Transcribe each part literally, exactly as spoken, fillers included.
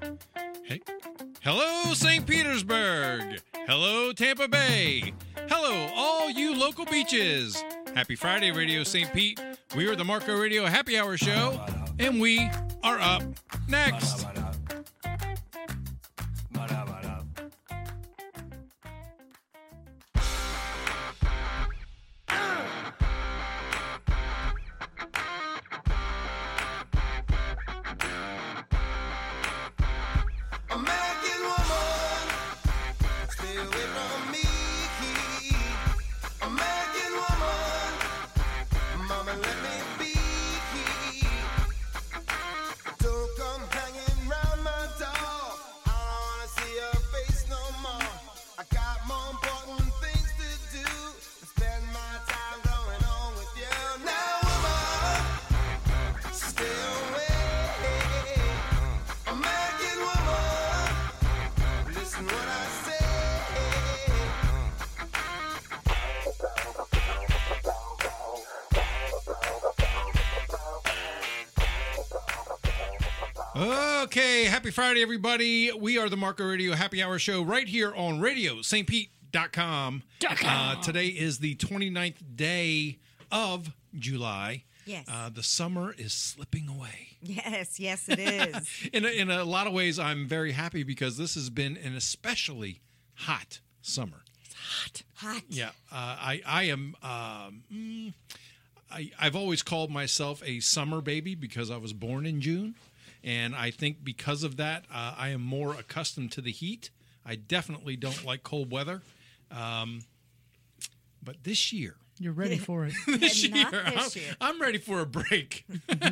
Hey. Hello, Saint Petersburg. Hello, Tampa Bay. Hello, all you local beaches. Happy Friday, Radio Saint Pete. We are the Marco Radio Happy Hour Show, and we are up next. Okay, happy Friday, everybody. We are the Marco Radio Happy Hour Show right here on radio st pete dot com. Uh, today is the twenty-ninth day of July. Yes. Uh, the summer is slipping away. Yes, yes, it is. in, a, in a lot of ways, I'm very happy because this has been an especially hot summer. It's hot. Hot. Yeah. Uh, I, I am... Um, mm, I, I've always called myself a summer baby because I was born in June. And I think because of that, uh, I am more accustomed to the heat. I definitely don't like cold weather. Um, but this year... You're ready for it. this Not year, this I'm, year. I'm ready for a break.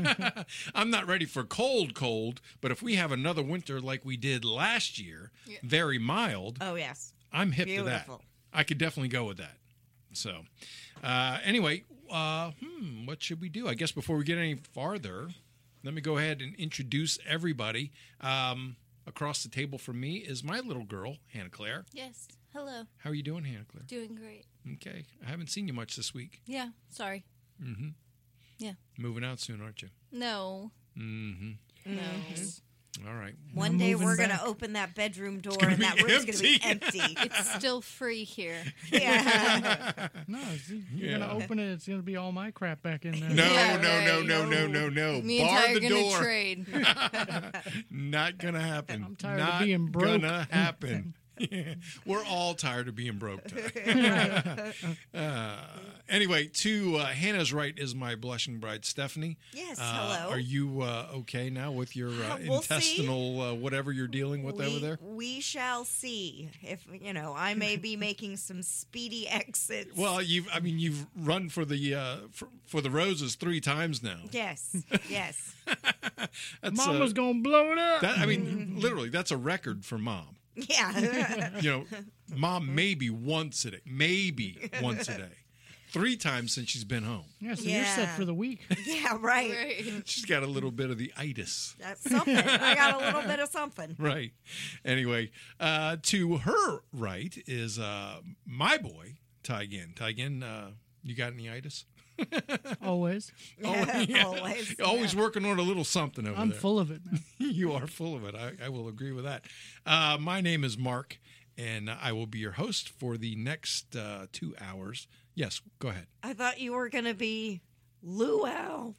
I'm not ready for cold, cold. But if we have another winter like we did last year, Yeah. very mild, Oh, yes. I'm hip Beautiful. to that. I could definitely go with that. So, uh, anyway, uh, hmm, what should we do? I guess before we get any farther... Let me go ahead and introduce everybody. Um, across the table from me is my little girl, Hannah Claire. Yes. Hello. How are you doing, Hannah Claire? Doing great. Okay. I haven't seen you much this week. Yeah. Sorry. Mm-hmm. Yeah. Moving out soon, aren't you? No. Mm-hmm. No. All right. One day moving we're going back. to open that bedroom door gonna and that be room's going to be empty. empty. It's still free here. Yeah. No, it's- you're Yeah. gonna open it. It's gonna be all my crap back in there. No, Yeah, no, no, right. no, no, no, no. Me and Bar Ty are the gonna door. trade. Not gonna happen. I'm tired of Not being broke. Gonna happen. We're all tired of being broke. Ty. uh, anyway, to uh, Hannah's right is my blushing bride, Stephanie. Yes, Uh, hello. Are you uh, okay now with your uh, Uh, we'll see. intestinal uh, whatever you're dealing with we, over there? we shall see. If, you know, I may be making some speedy exits. Well, you've I mean you've run for the uh, for, for the roses three times now. Yes, yes. That's, Mama's uh, gonna blow it up. that, I mean, literally, that's a record for mom. Yeah. You know, mom maybe once a day, maybe once a day, three times since she's been home. yeah, so you're set Yeah. for the week. Yeah, right. Right. She's got a little bit of the itis. That's something. I got a little bit of something. Right. Anyway, uh, to her right is uh, my boy, Tygan. Tygan, uh, you got any itis? Always. Oh, yeah. Always. Always yeah. working on a little something over I'm there. full of it, man. You are full of it. I, I will agree with that. Uh, my name is Mark, and I will be your host for the next uh, two hours. Yes, go ahead. I thought you were going to be Luau.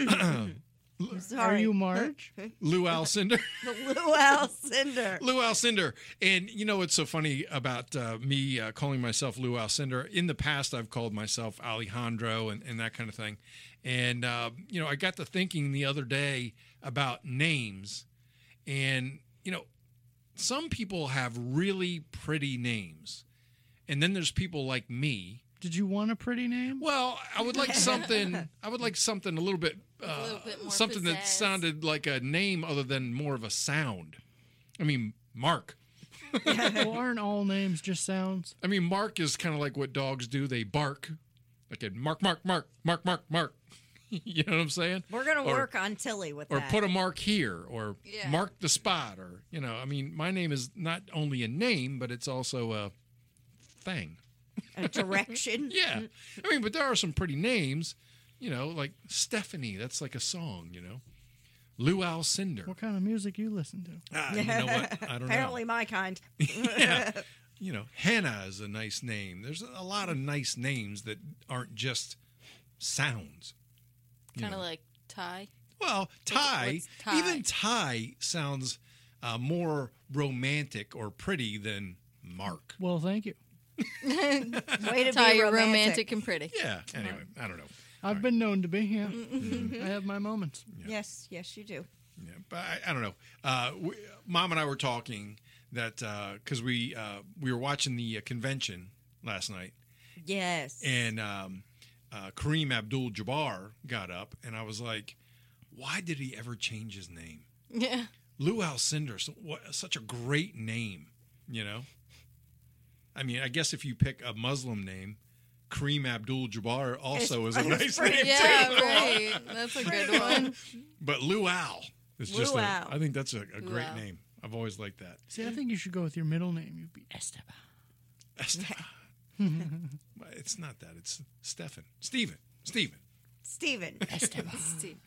Sorry. Are you Marge? Lou Alcindor. Luau Cinder. Lou Alcindor. And you know what's so funny about uh, me uh, calling myself Lou Alcindor? In the past, I've called myself Alejandro and, and that kind of thing. And, uh, you know, I got to thinking the other day about names. And, you know, some people have really pretty names. And then there's people like me. Did you want a pretty name? Well, I would like something. I would like something a little bit, uh, A little bit more something that pizzazz. sounded like a name other than more of a sound. I mean, Mark. Well, aren't all names just sounds? I mean, Mark is kind of like what dogs do. They bark. Like a Mark, Mark, Mark, Mark, Mark, Mark. You know what I'm saying? We're going to Or- work on Tilly with Or that. put a mark here, or Yeah. mark the spot, or you know. I mean, my name is not only a name, but it's also a thing. a direction. Yeah. I mean, but there are some pretty names, you know, like Stephanie. That's like a song, you know. Luau Cinder. What kind of music you listen to? Ah, you know what? I don't Apparently, know. my kind. Yeah. You know, Hannah is a nice name. There's a lot of nice names that aren't just sounds. You Kind of know. like Ty. Well, Ty, what's Ty? even Ty sounds uh, more romantic or pretty than Mark. Well, thank you. Way to Ty, be you're romantic. romantic and pretty. Yeah. Anyway, I don't know. I've been known to be. Yeah, I have my moments. Yes, yes, you do. Yeah, but I, I don't know. Uh, we, Mom and I were talking that because we uh, we were watching the uh, convention last night, Yes. and um, uh, Kareem Abdul-Jabbar got up, and I was like, "Why did he ever change his name?" Yeah. Luau Cinder, so, what, such a great name, you know. I mean, I guess if you pick a Muslim name, Kareem Abdul-Jabbar also is a It's nice pretty- name Yeah, too. right. That's a good one. But Luau is just a, Luau. I think that's a, a great Luau. name. I've always liked that. See, I think you should go with your middle name. You'd be Esteban. Esteban. It's not that. It's Stefan. Stephen. Stephen. Steven. Steve.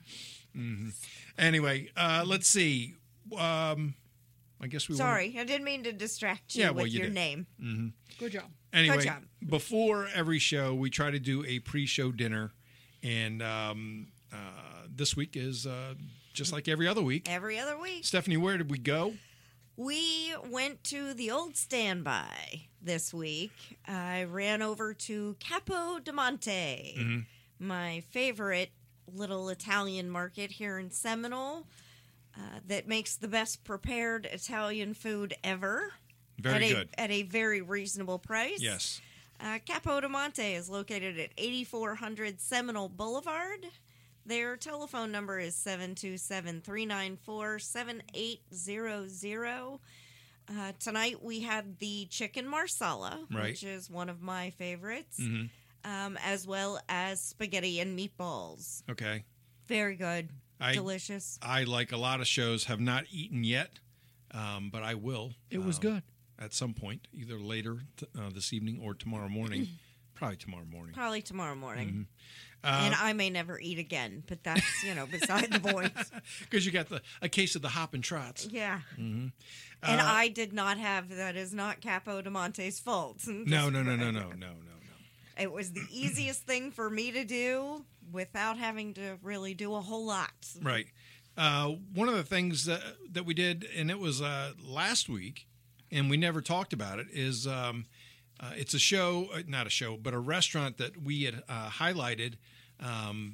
Anyway, uh, let's see. Um, I guess we wanna- Sorry, I didn't mean to distract you Yeah, well, with you your did. name. Good job. Anyway, Good job. before every show, we try to do a pre-show dinner, and um, uh, this week is uh, just like every other week. Every other week. Stephanie, where did we go? We went to the old standby this week. I ran over to Capo di Monte, Mm-hmm. my favorite little Italian market here in Seminole uh, that makes the best prepared Italian food ever. Very at a, good. At a very reasonable price. Yes. Uh, Capo di Monte is located at eighty-four hundred Seminole Boulevard. Their telephone number is seven two seven, three nine four, seven eight zero zero. Uh, tonight we had the chicken marsala, Right. which is one of my favorites, Mhm. um, as well as spaghetti and meatballs. Okay. Very good. I Delicious. I like a lot of shows have not eaten yet, um, but I will. It was um, good. at some point, either later t- uh, this evening or tomorrow morning. Probably tomorrow morning. Probably tomorrow morning. Uh, and I may never eat again, but that's, you know, beside the point. Because you got the a case of the hop and trots. Yeah. Mm-hmm. And Uh, I did not have, that is not Capo di Monte's fault. No, no, no, no, no, no, no, no. It was the easiest thing for me to do without having to really do a whole lot. Right. Uh, one of the things that, that we did, and it was uh, last week, and we never talked about it, is um, uh, it's a show, uh, not a show, but a restaurant that we had uh, highlighted um,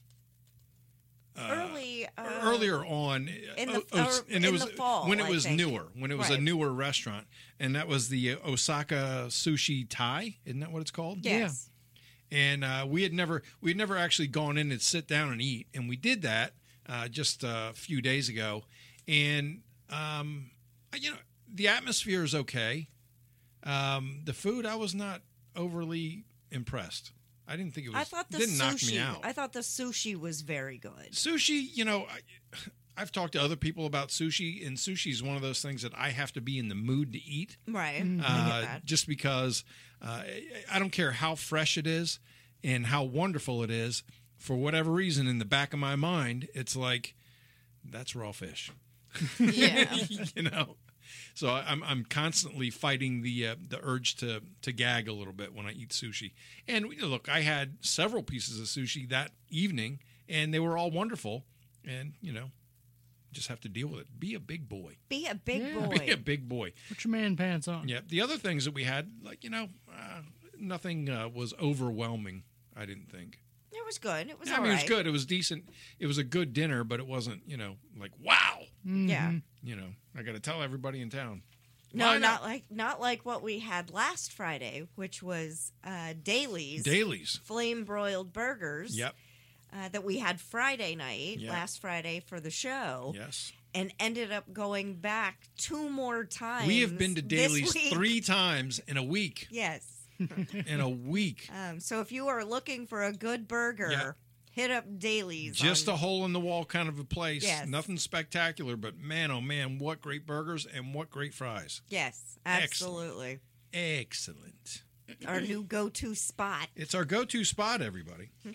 Early, uh, earlier on, in uh, the- Os- or and it in was the fall, when it I was think. newer, when it was a Right. newer restaurant, and that was the Osaka Sushi Thai, isn't that what it's called? yes. And uh, we had never we had never actually gone in and sit down and eat, and we did that uh, just a few days ago, and um, you know the atmosphere is okay. Um, the food I was not overly impressed. I didn't think it was. I thought the didn't knock me sushi, out. I thought the sushi was very good. Sushi, you know, I, I've talked to other people about sushi, and sushi is one of those things that I have to be in the mood to eat. Right. Mm. I Uh, get that. just because uh, I don't care how fresh it is and how wonderful it is. For whatever reason, in the back of my mind, it's like that's raw fish. Yeah. you know. So I'm I'm constantly fighting the uh, the urge to to gag a little bit when I eat sushi. And you know, look, I had several pieces of sushi that evening, and they were all wonderful. And you know, just have to deal with it. Be a big boy. Be a big Yeah. boy. Be a big boy. Put your man pants on. Yeah. The other things that we had, like you know, uh, nothing uh, was overwhelming. I didn't think. It was good. It was I all mean, it right. was good. It was decent. It was a good dinner, but it wasn't, you know, like wow. Mhm. Yeah. You know, I got to tell everybody in town. No, Line not up. like not like what we had last Friday, which was uh, Dailies Dailies. flame broiled burgers. Yep. Uh, that we had Friday night, Yeah. last Friday for the show, Yes. and ended up going back two more times. We have been to this Dailies week. three times in a week. Yes. In a week. Um, so if you are looking for a good burger, Yeah. hit up Dailies. Just on- a hole in the wall kind of a place. Yes. Nothing spectacular, but man, oh man, what great burgers and what great fries. yes, Excellent. absolutely. Excellent. Our new go-to spot. It's our go to spot, everybody.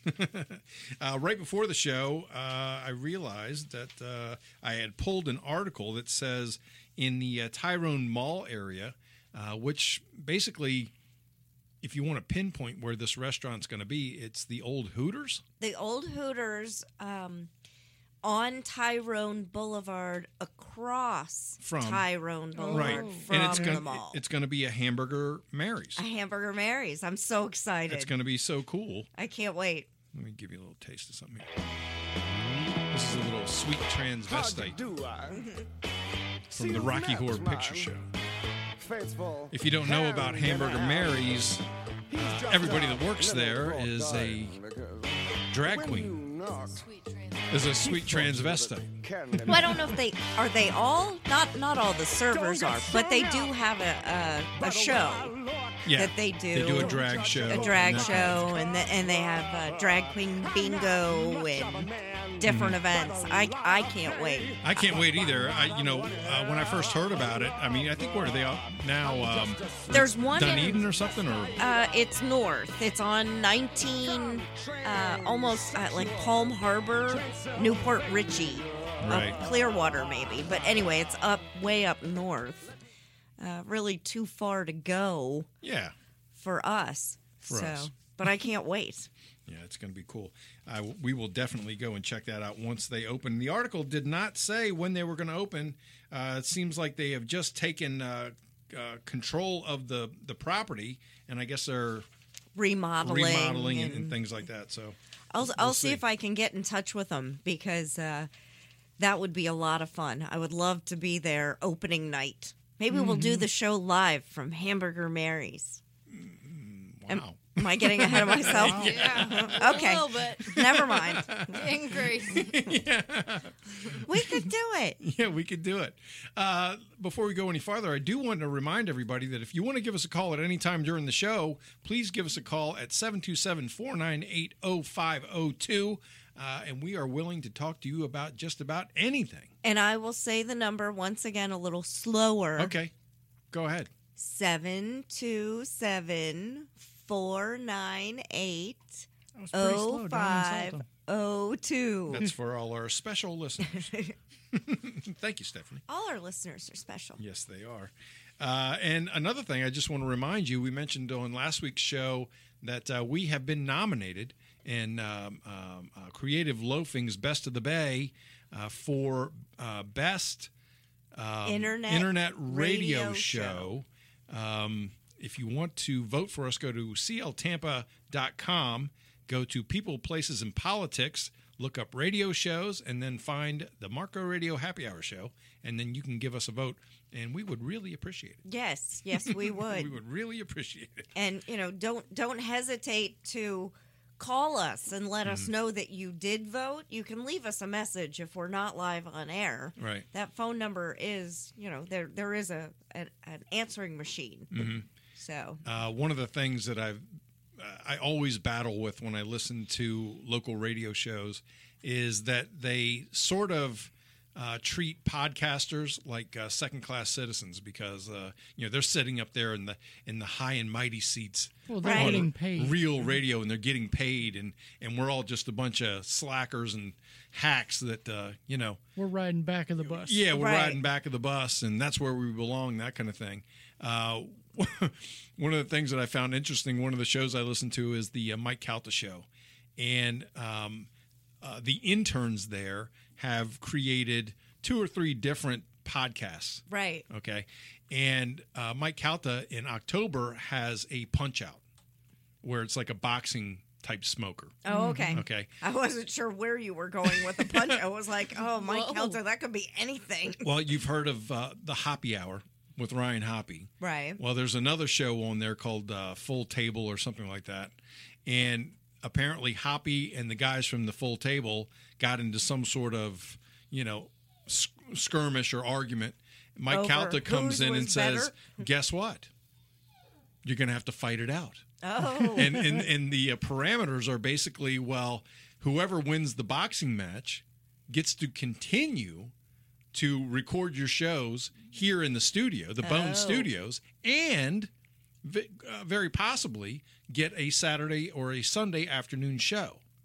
uh, right before the show, uh, I realized that uh, I had pulled an article that says in the uh, Tyrone Mall area, uh, which basically, if you want to pinpoint where this restaurant's going to be, it's the old Hooters. The old Hooters um, on Tyrone Boulevard, across From- Tyrone Boulevard, Right. from and it's the gonna mall. it's going to be a Hamburger Mary's. A Hamburger Mary's. I'm so excited. It's going to be so cool. I can't wait. Let me give you a little taste of something here. This is a little sweet transvestite from the Rocky Horror Picture Show. If you don't know about Hamburger Mary's, uh, everybody that works there is a drag queen, Sweet trans. is a sweet transvestite. Well, I don't know if they are they all not not all the servers are, but they do have a a, a show Yeah, that they do. They do a drag show. a drag and that show, kind of- and the, and they have uh, drag queen bingo and different events. I I can't wait. I can't wait either. I, you know, uh, when I first heard about it, I mean, I think where are they out now? Um, There's one in- Dunedin or something, or Uh, it's north. It's on nineteen, uh, almost uh, like Palm Harbor, Newport Richey, Right. up Clearwater maybe. But anyway, it's up way up north. Uh, really too far to go yeah, for us. For so, us. but I can't wait. yeah, it's going to be cool. Uh, we will definitely go and check that out once they open. The article did not say when they were going to open. Uh, it seems like they have just taken uh, uh, control of the the property, and I guess they're Remodeling, remodeling and, and and things like that. So I'll we'll I'll see. see. if I can get in touch with them because uh, that would be a lot of fun. I would love to be there opening night. Maybe we'll do the show live from Hamburger Mary's. Am, wow. am I getting ahead of myself? Yeah. Okay. A little bit. Never mind. Getting crazy. We could do it. Yeah, we could do it. Uh, before we go any farther, I do want to remind everybody that if you want to give us a call at any time during the show, please give us a call at seven two seven, four nine eight, zero five zero two, uh, and we are willing to talk to you about just about anything. And I will say the number once again a little slower. Okay, go ahead. seven two seven, four nine eight, That was pretty zero slow. Don't five insult them. zero two. That's for all our special listeners. Thank you, Stephanie. All our listeners are special. Yes, they are. Uh, and another thing, I just want to remind you, we mentioned on last week's show that uh, we have been nominated in um, um, uh, Creative Loafing's Best of the Bay uh, for uh, Best um, Internet Internet Radio, Radio Show. Um, if you want to vote for us, go to c l tampa dot com, go to People, Places, and Politics, look up radio shows, and then find the Marco Radio Happy Hour Show, and then you can give us a vote, and we would really appreciate it. Yes, yes, we would. We would really appreciate it. And you know, don't don't hesitate to call us and let Mm-hmm. us know that you did vote. You can leave us a message if we're not live on air. Right. That phone number is, you know, there there is a an, an answering machine. Mm-hmm. So Uh, one of the things that I've uh, I always battle with when I listen to local radio shows is that they sort of uh, treat podcasters like uh, second-class citizens because uh, you know they're sitting up there in the in the high and mighty seats. Well, they're Right. getting paid. Real radio, and they're getting paid, and, and we're all just a bunch of slackers and hacks that uh, you know. We're riding back of the bus. Yeah, we're Right. riding back of the bus, and that's where we belong, that kind of thing. Uh, one of the things that I found interesting, one of the shows I listened to is the uh, Mike Calta show. And um, uh, the interns there have created two or three different podcasts. right. Okay. And uh, Mike Calta in October has a punch out where it's like a boxing type smoker. Oh, okay. Okay. I wasn't sure where you were going with the punch. I was like, oh, Mike Whoa. Kelter, that could be anything. Well, you've heard of uh, the Hoppy Hour with Ryan Hoppy. Right. Well, there's another show on there called uh, Full Table or something like that. And apparently Hoppy and the guys from the Full Table got into some sort of, you know, sk- skirmish or argument. Mike Over Calta comes whose in and was says, better? guess what? You're going to have to fight it out. Oh. And, and, and the uh, parameters are basically, well, whoever wins the boxing match gets to continue to record your shows here in the studio, the Bone Oh. Studios, and v- uh, very possibly get a Saturday or a Sunday afternoon show.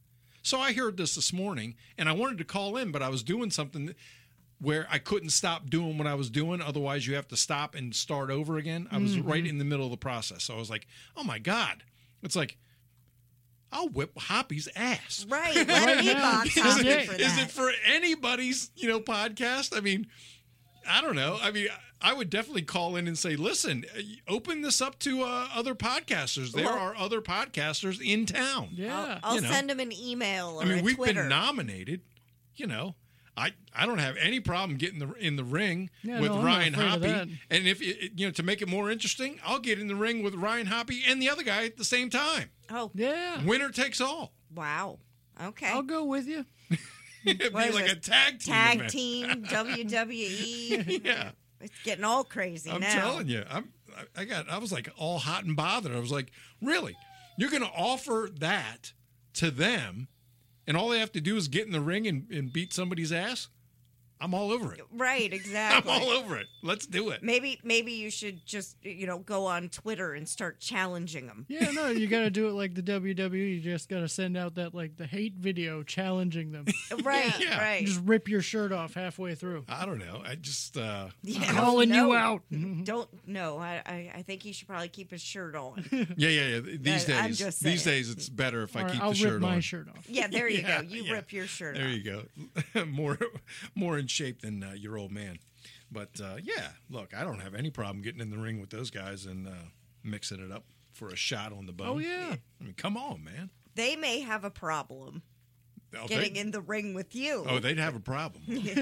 So I heard this this morning, and I wanted to call in, but I was doing something where I couldn't stop doing what I was doing. Otherwise, you have to stop and start over again. I was Mm-hmm. right in the middle of the process. So I was like, oh, my God. It's like, I'll whip Hoppy's ass. Right. Let Right me now, box is Hoppy it- for Is that. it for anybody's, you know, podcast? I mean, I don't know. I mean, I would definitely call in and say, listen, uh, open this up to uh, other podcasters. There Well- are other podcasters in town. Yeah. I'll you know. send him an email or I mean, a we've Twitter. been nominated. You know, I I don't have any problem getting the in the ring Yeah, with no, I'm not Ryan afraid of Hoppy. that. And if it, you know, to make it more interesting, I'll get in the ring with Ryan Hoppy and the other guy at the same time. oh, Yeah. Winner takes all. wow. Okay. I'll go with you. It'd be What is like it? a tag team. Tag event. team, W W E. Yeah. It's getting all crazy I'm now. telling you, I'm. I I got. I was like all hot and bothered. I was like, really? You're going to offer that to them, and all they have to do is get in the ring and, and beat somebody's ass? I'm all over it. Right, I'm exactly. all over it. Let's do it. Maybe maybe you should just you know go on Twitter and start challenging them. Yeah, no, you got to do it like the W W E. You just got to send out that like the hate video challenging them. Right, Yeah. right. Just rip your shirt off halfway through. I don't know. I just. Uh, Yeah, Calling no, you out. Don't no. I, I I think he should probably keep his shirt on. yeah, yeah, yeah. These I- I'm days, just these saying. days, it's better if I All right, keep I'll the rip shirt my on. shirt off. Yeah, there you Yeah, go. You yeah. rip your shirt There off. you go. more, more in shape than uh, your old man. But uh, yeah, look, I don't have any problem getting in the ring with those guys and uh, mixing it up for a shot on the bone. Oh, yeah. I mean, come on, man. They may have a problem Oh, getting they, in the ring with you. oh, they'd have a problem.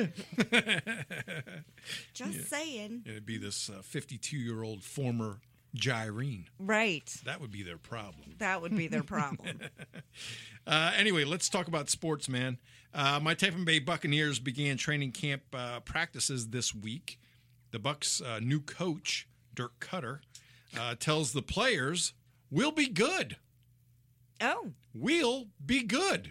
Just saying. It'd be this fifty-two-year-old former Gyrene. Right. That would be their problem. That would be their problem. Uh, anyway, let's talk about sports, man. Uh, my Tampa Bay Buccaneers began training camp uh, practices this week. The Bucs' uh, new coach, Dirk Cutter, uh, tells the players, "We'll be good. Oh. We'll be good."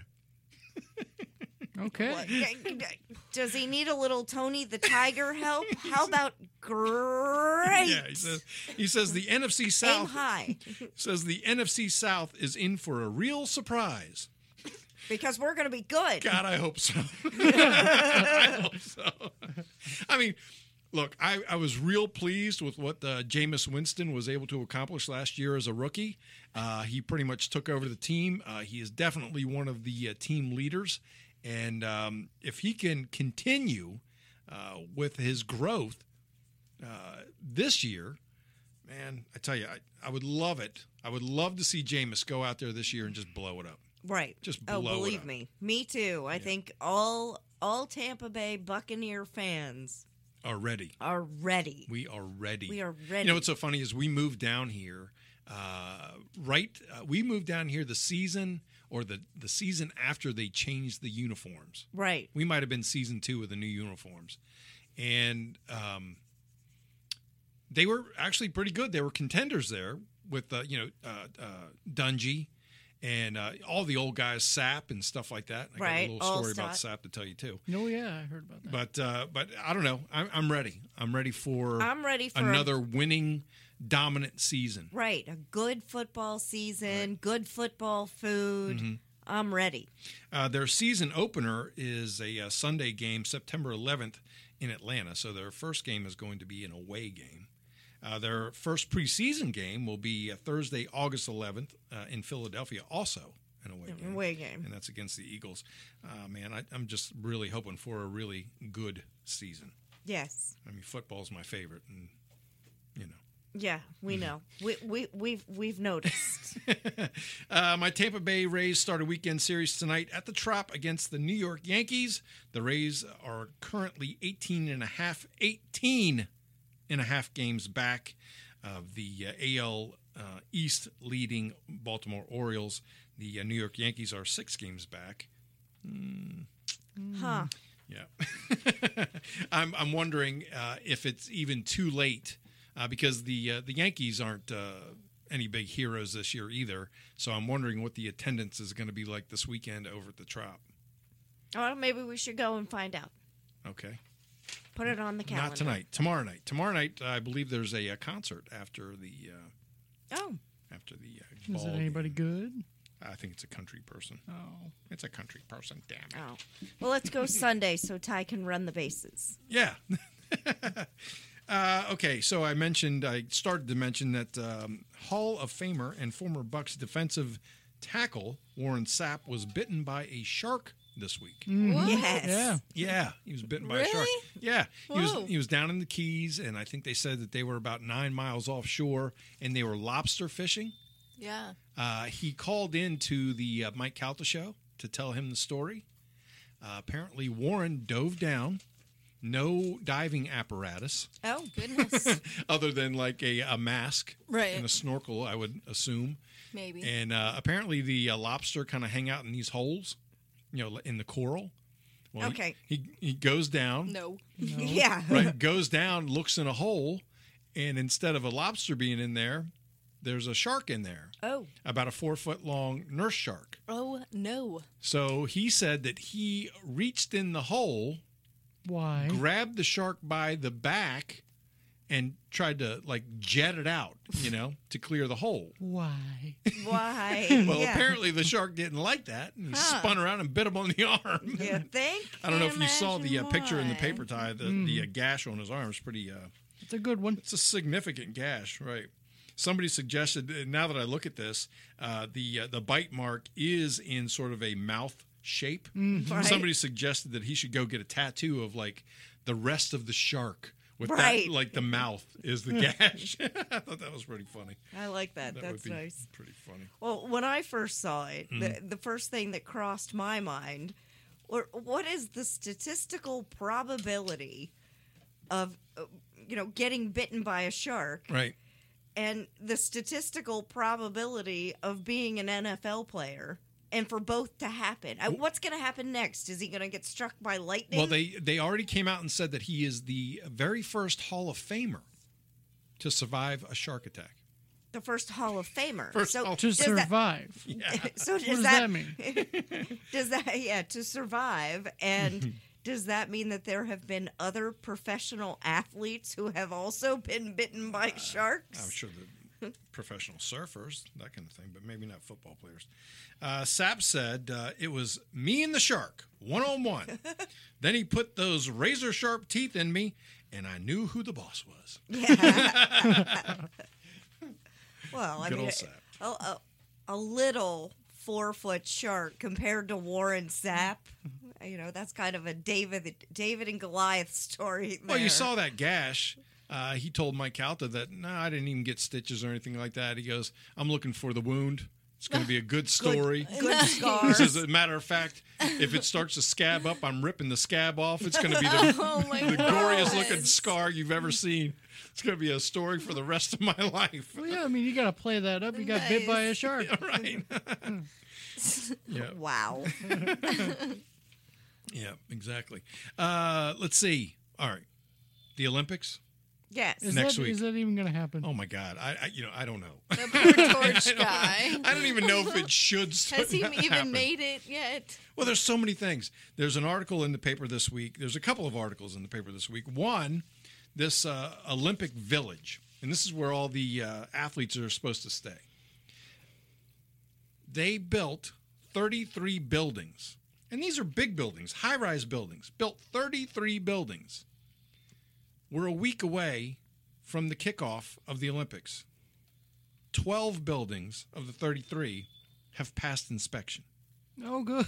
Okay. What? Does he need a little Tony the Tiger help? How about great? Yeah, he says. He says the N F C Aim South high. says the N F C South is in for a real surprise. Because we're going to be good. God, I hope so. I hope so. I mean, look, I, I was real pleased with what uh, Jameis Winston was able to accomplish last year as a rookie. Uh, he pretty much took over the team. Uh, he is definitely one of the uh, team leaders. And um, if he can continue uh, with his growth uh, this year, man, I tell you, I, I would love it. I would love to see Jameis go out there this year and just blow it up. Right. Just oh, blow it believe up. me. Me too. I think all all Tampa Bay Buccaneer fans Are ready. are ready. We are ready. We are ready. You know what's so funny is we moved down here, uh, right? Uh, we moved down here the season or the, the season after they changed the uniforms. Right. We might have been season two of the new uniforms. And um, they were actually pretty good. They were contenders there with, uh, you know, uh, uh, Dungy and uh, all the old guys, Sapp and stuff like that. I Right, got a little story Allstott. about Sapp to tell you, too. Oh, yeah, I heard about that. But uh, but I don't know. I'm, I'm ready. I'm ready for I'm ready for a- another winning, dominant season. Right. A good football season, good football food. Mm-hmm. I'm ready. Uh, their season opener is a, uh Sunday game, September eleventh in Atlanta. So their first game is going to be an away game. Uh, their first preseason game will be uh, Thursday, August eleventh uh, in Philadelphia, also an away game. Away game. And that's against the Eagles. Uh, man, I, I'm just really hoping for a really good season. Yes. I mean, football's my favorite, and you know. Yeah, we know. We we we've we've noticed. uh, my Tampa Bay Rays start a weekend series tonight at the Trop against the New York Yankees. The Rays are currently eighteen and a half, eighteen and a half games back of the uh, A L uh, East leading Baltimore Orioles. The uh, New York Yankees are six games back. Huh. Yeah, I'm I'm wondering uh, if it's even too late uh, because the uh, the Yankees aren't uh, any big heroes this year either. So I'm wondering what the attendance is going to be like this weekend over at the Trop. Well, maybe we should go and find out. Okay, Put it on the calendar. not tonight. Tomorrow night. Tomorrow night, I believe there's a, uh concert after the uh, Oh, after the uh, Is ball it anybody game. good? I think it's a country person. Oh. It's a country person, damn it. Oh. Well, let's go Sunday so Ty can run the bases. Yeah. uh, okay, so I mentioned, I started to mention that um, Hall of Famer and former Bucks defensive tackle Warren Sapp was bitten by a shark this week. What? Yes. Yeah. Yeah, he was bitten by a shark. Really? Yeah, he was Whoa. he was down in the Keys, and I think they said that they were about nine miles offshore, and they were lobster fishing. Yeah. Uh, he called into the uh, Mike Calta show to tell him the story. Uh, apparently, Warren dove down, no diving apparatus Oh, Goodness. other than like a, a mask Right. and a snorkel, I would assume. Maybe. And uh, apparently, the uh, lobster kind of hang out in these holes, you know, in the coral. Well, he- Okay. He, he goes down. no. yeah. Right, goes down, looks in a hole, and instead of a lobster being in there, there's a shark in there, Oh, about a four foot long nurse shark. Oh, no. So he said that he reached in the hole, Why? grabbed the shark by the back, and tried to like jet it out, you know, to clear the hole. Why? why? Well, yeah. apparently the shark didn't like that, and he Huh. spun around and bit him on the arm. You think? I don't know if you saw the uh, Imagine picture in the why. paper tie. The, the uh, gash on his arm is pretty. Uh, It's a good one. It's a significant gash, right? Somebody suggested. and Now that I look at this, uh, the uh, the bite mark is in sort of a mouth shape. Right. Somebody suggested that he should go get a tattoo of like the rest of the shark with Right. that, like the mouth is the gash. I thought that was pretty funny. I like that. That That's would be nice. pretty funny. Well, when I first saw it, Mm-hmm. the, the first thing that crossed my mind, or what is the statistical probability of, uh, you know, getting bitten by a shark, Right. and the statistical probability of being an N F L player, and for both to happen? Uh, What's going to happen next? Is he going to get struck by lightning? Well, they they already came out and said that he is the very first Hall of Famer to survive a shark attack. the first Hall of Famer. First so Hall- To does that- survive. Yeah. so does, What does that, that mean? does that yeah to survive and does that mean that there have been other professional athletes who have also been bitten by sharks? I'm sure the professional surfers, that kind of thing, but maybe not football players. Uh, Sapp said uh, it was me and the shark, one on one. Then he put those razor sharp teeth in me, and I knew who the boss was. Yeah. Well, I Good mean, old Sapp. a, a, a little four foot shark compared to Warren Sapp. You know, that's kind of a David David and Goliath story. Well, you there. saw that gash. Uh, he told Mike Calta that, no, I didn't even get stitches or anything like that. He goes, I'm looking for the wound. It's going to be a good story. good He scars. says, as a matter of fact, if it starts to scab up, I'm ripping the scab off. It's going to be the, Oh, my the goriest looking goodness. scar you've ever seen. It's going to be a story for the rest of my life. Well, yeah, I mean, you got to play that up. You got bit by a Nice. shark. Right. yeah. Wow. Yeah, exactly. Uh, let's see. All right. The Olympics. Yes. Is Next that, week. Is that even going to happen? Oh my God. I, I you know, I don't know. The poor torch I don't- guy. I don't even know if it should st- Has he even happen. made it yet? Well, there's so many things. There's an article in the paper this week. There's a couple of articles in the paper this week. One, this uh, Olympic Village, and this is where all the uh, athletes are supposed to stay. They built thirty-three buildings, and these are big buildings, high-rise buildings. Built thirty-three buildings. We're a week away from the kickoff of the Olympics. twelve buildings of the thirty-three have passed inspection. Oh, good.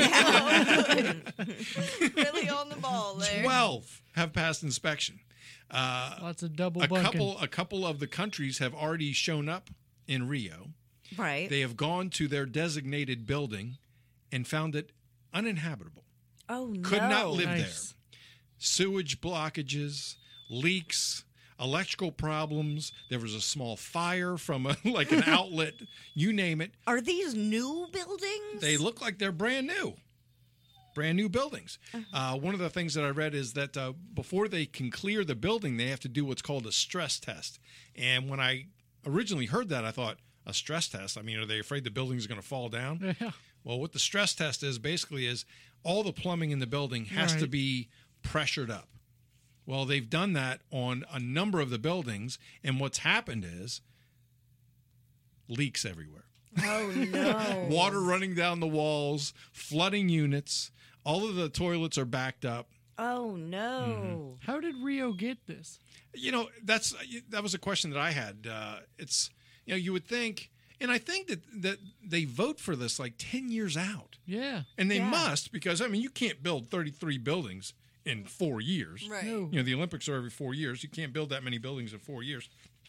Really on the ball there. twelve have passed inspection. Uh, Lots of double a bunking. couple, a couple of the countries have already shown up in Rio. Right. They have gone to their designated building and found it uninhabitable. oh no. Could not live Nice. there. Sewage blockages, leaks, electrical problems. There was a small fire from a, like an outlet. You name it. Are these new buildings? They look like they're brand new. Brand new buildings. Uh, one of the things that I read is that uh, before they can clear the building, they have to do what's called a stress test. And when I originally heard that, I thought, a stress test? I mean, are they afraid the building's going to fall down? Yeah. Well, what the stress test is basically is all the plumbing in the building has to Right. be pressured up. Well, they've done that on a number of the buildings, and what's happened is leaks everywhere. Oh no. Water running down the walls, flooding units. All of the toilets are backed up. Oh no. How did Rio get this? You know, that's that was a question that I had. Uh, it's you know, you would think, and I think that that they vote for this like ten years out, Yeah. and they Yeah. must because I mean, you can't build thirty-three buildings in four years. Right. No. You know, the Olympics are every four years. You can't build that many buildings in four years.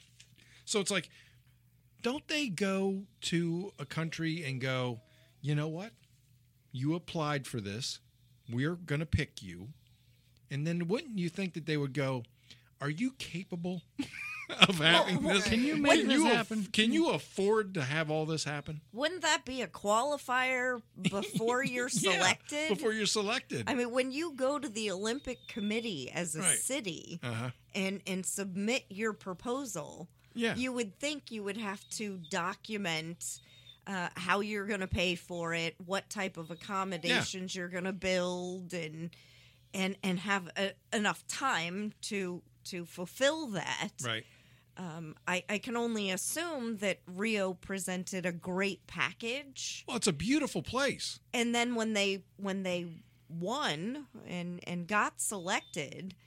So it's like, don't they go to a country and go, you know what? You applied for this. We're going to pick you. And then wouldn't you think that they would go, are you capable of having Well, this? Can you make Can this you aff- happen? Can you afford to have all this happen? Wouldn't that be a qualifier before you're Yeah, selected? before you're selected. I mean, when you go to the Olympic Committee as a Right. city uh-huh. and and submit your proposal, Yeah. you would think you would have to document uh, how you're going to pay for it, what type of accommodations you're going to build, and and and have a, enough time to to fulfill that. Right. Um, I, I can only assume that Rio presented a great package, Well, it's a beautiful place. and then when they when they won and and got selected,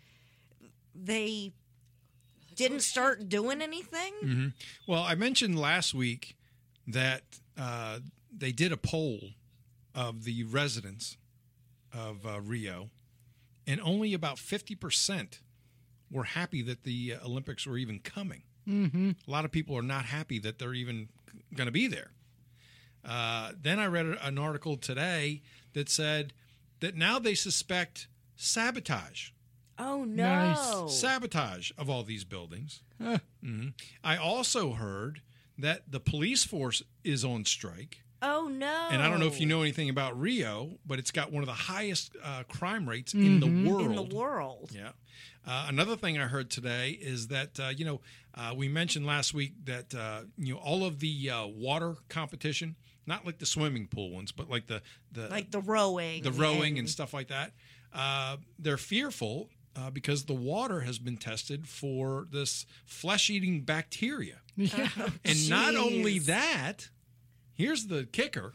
they didn't start doing anything. Mm-hmm. Well, I mentioned last week that uh, they did a poll of the residents of uh, Rio, and only about fifty percent were happy that the uh, Olympics were even coming. Mm-hmm. A lot of people are not happy that they're even going to be there. Uh, then I read an article today that said that now they suspect sabotage. Oh Nice. no! Sabotage of all these buildings. Huh. hmm I also heard that the police force is on strike. Oh no! And I don't know if you know anything about Rio, but it's got one of the highest uh, crime rates in the world. in the world. Yeah. Uh, another thing I heard today is that, uh, you know, uh, we mentioned last week that, uh, you know, all of the uh, water competition, not like the swimming pool ones, but like the, the, Like the rowing, the rowing and stuff like that, uh, they're fearful uh, because the water has been tested for this flesh-eating bacteria. Yeah. And not only Jeez. that, here's the kicker.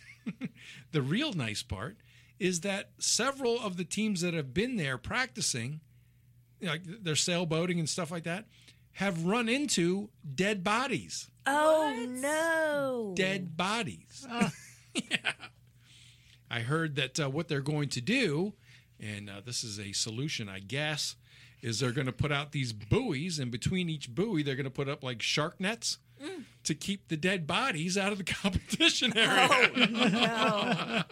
The real nice part is that several of the teams that have been there practicing, you know, like their sailboating and stuff like that, have run into dead bodies. Oh What? no! Dead bodies. Ah. Yeah. I heard that uh, what they're going to do, and uh, this is a solution, I guess, is they're going to put out these buoys, and between each buoy, they're going to put up like shark nets to keep the dead bodies out of the competition area. Oh no!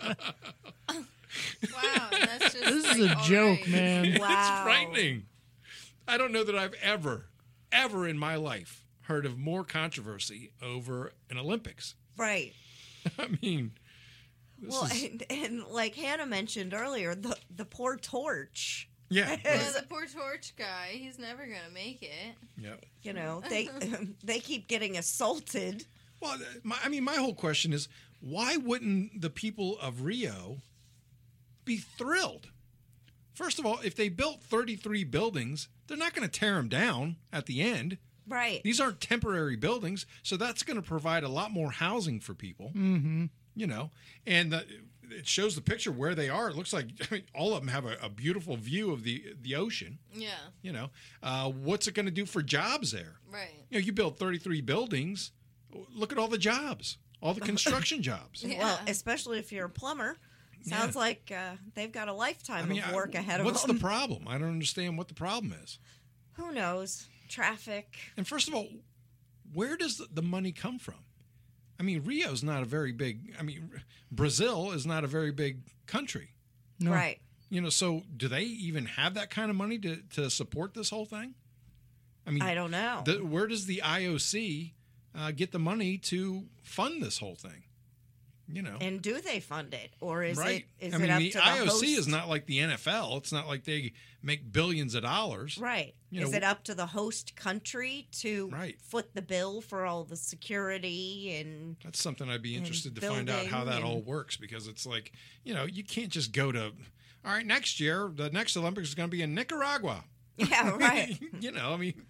Wow, that's just This is like, a all joke, right. man. Wow. It's frightening. I don't know that I've ever, ever in my life heard of more controversy over an Olympics. Right. I mean, this Well, is, and, and like Hannah mentioned earlier, the the poor torch. yeah, Yeah, right. the poor torch guy, he's never gonna make it. yeah. You know, they they keep getting assaulted. Well, my, I mean, my whole question is, why wouldn't the people of Rio be thrilled? First of all, if they built thirty-three buildings, they're not going to tear them down at the end. Right. These aren't temporary buildings, so that's going to provide a lot more housing for people. Mm-hmm. You know, and the, it shows the picture where they are. It looks like I mean, all of them have a, a beautiful view of the the ocean. Yeah, You know, uh, what's it going to do for jobs there? right. You know, you build thirty-three buildings. Look at all the jobs, all the construction jobs. Yeah. Well, especially if you're a plumber. Sounds like uh, they've got a lifetime of work I- ahead of what's them. the problem? I don't understand what the problem is. Who knows? Traffic. And first of all, where does the- the money come from? I mean, Rio's not a very big. I mean, Brazil is not a very big country. No. Right. You know, so do they even have that kind of money to, to support this whole thing? I mean, I don't know. the, where does the I O C uh, get the money to fund this whole thing? You know, And do they fund it, or is right? it is I it mean, up the to the I O C host? is not like the N F L. It's not like they make billions of dollars. Right. You is know, it up to the host country to Right. foot the bill for all the security and That's something I'd be And interested to find out how that building all and- works, because it's like, you know, you can't just go to, all right, next year, the next Olympics is going to be in Nicaragua. yeah, right. You know, I mean,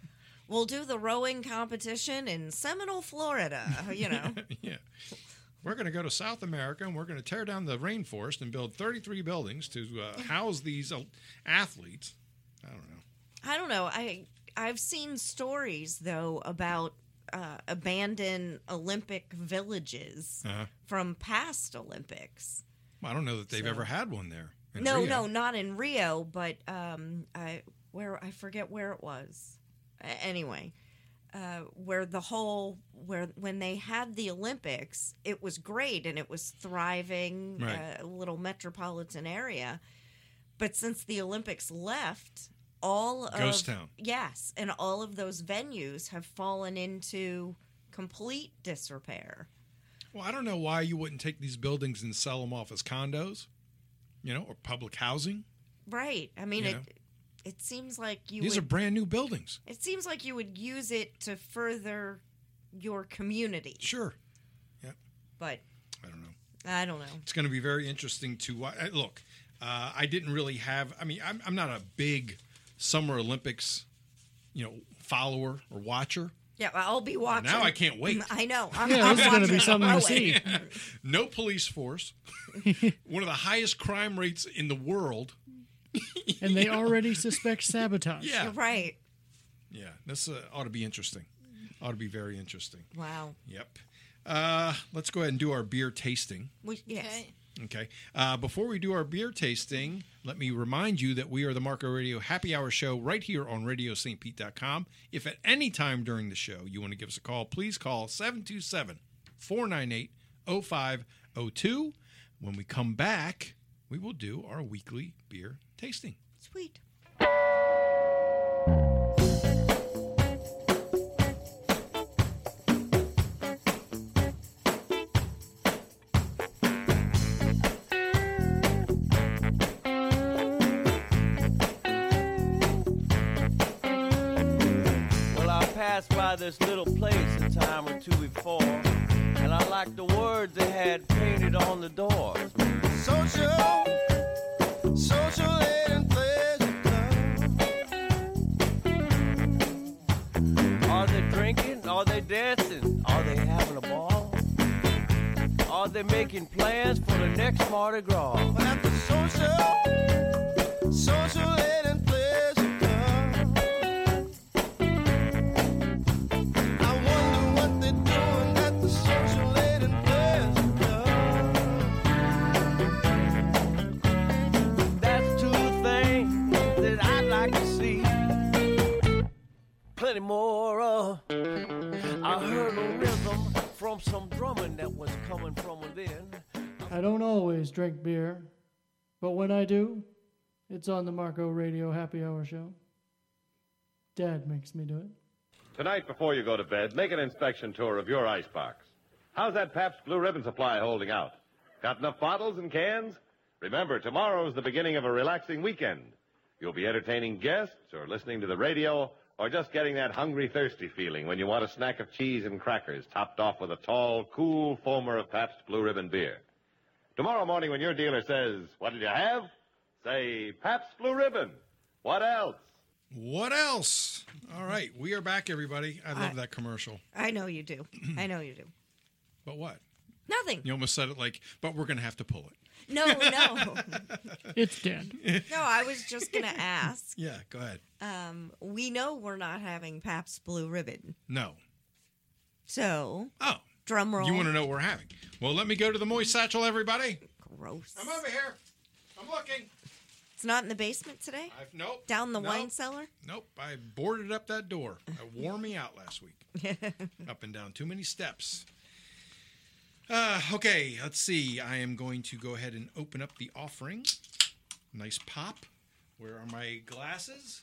we'll do the rowing competition in Seminole, Florida. You know, Yeah. We're going to go to South America and we're going to tear down the rainforest and build thirty-three buildings to uh, house these uh, athletes. I don't know. I don't know. I I've seen stories though about uh, abandoned Olympic villages Uh-huh. from past Olympics. I don't know that they've So- ever had one there. in No, Rio. no, not in Rio, but um, I where I forget where it was. A- Anyway, uh, where the whole where when they had the Olympics, it was great and it was thriving, Right. uh, little metropolitan area. But since the Olympics left, all of Ghost town. yes, and all of those venues have fallen into complete disrepair. Well, I don't know why you wouldn't take these buildings and sell them off as condos, you know, or public housing. Right. I mean, You it know. it seems like you These would are brand new buildings. It seems like you would use it to further your community, Sure. but I don't know. I don't know. It's going to be very interesting to wa- uh, look. Uh, I didn't really have. I mean, I'm, I'm not a big Summer Olympics, you know, follower or watcher. Yeah, I'll be watching. Now I can't wait. I know. I'm, Yeah, I'm this is going to be watching something to rowing. see. No police force. One of the highest crime rates in the world. And they already suspect sabotage. Yeah. You're right. Yeah. This uh, ought to be interesting. Ought to be very interesting. Wow. Yep. Uh, let's go ahead and do our beer tasting. We, yes. Okay. Okay. Uh, before we do our beer tasting, let me remind you that we are the Marco Radio Happy Hour Show right here on radio st pete dot com. If at any time during the show you want to give us a call, please call seven two seven, four nine eight, oh five oh two. When we come back, we will do our weekly beer tasting. Sweet. Well, I passed by this little place a time or two before, and I liked the words they had painted on the doors. Social, social aid and pleasure club. Are they drinking? Are they dancing? Are they having a ball? Are they making plans for the next Mardi Gras? Well, at the social, social aid and pleasure club. I wonder what they're doing at the social aid and pleasure club. That's two things that I'd like to see. Plenty more of. I heard a rhythm from some drumming that was coming from within. I don't always drink beer, but when I do, it's on the Marco Radio Happy Hour Show. Dad makes me do it. Tonight, before you go to bed, make an inspection tour of your icebox. How's that Pabst Blue Ribbon supply holding out? Got enough bottles and cans? Remember, tomorrow's the beginning of a relaxing weekend. You'll be entertaining guests or listening to the radio or just getting that hungry, thirsty feeling when you want a snack of cheese and crackers topped off with a tall, cool foamer of Pabst Blue Ribbon beer. Tomorrow morning when your dealer says, "What did you have?" say, "Pabst Blue Ribbon." What else? What else? All right. We are back, everybody. I love I- that commercial. I know you do. I know you do. But what? Nothing. You almost said it like, but we're going to have to pull it. No, no. It's dead. No, I was just going to ask. Yeah, go ahead. Um, we know we're not having Pabst Blue Ribbon. No. So, Oh. drum roll. You want to know what we're having? Well, let me go to the moist satchel, everybody. Gross. I'm over here. I'm looking. It's not in the basement today? I've, nope. Down the nope, wine cellar? Nope. I boarded up that door. It wore me out last week. Up and down too many steps. Uh, okay, let's see. I am going to go ahead and open up the offering. Nice pop. Where are my glasses?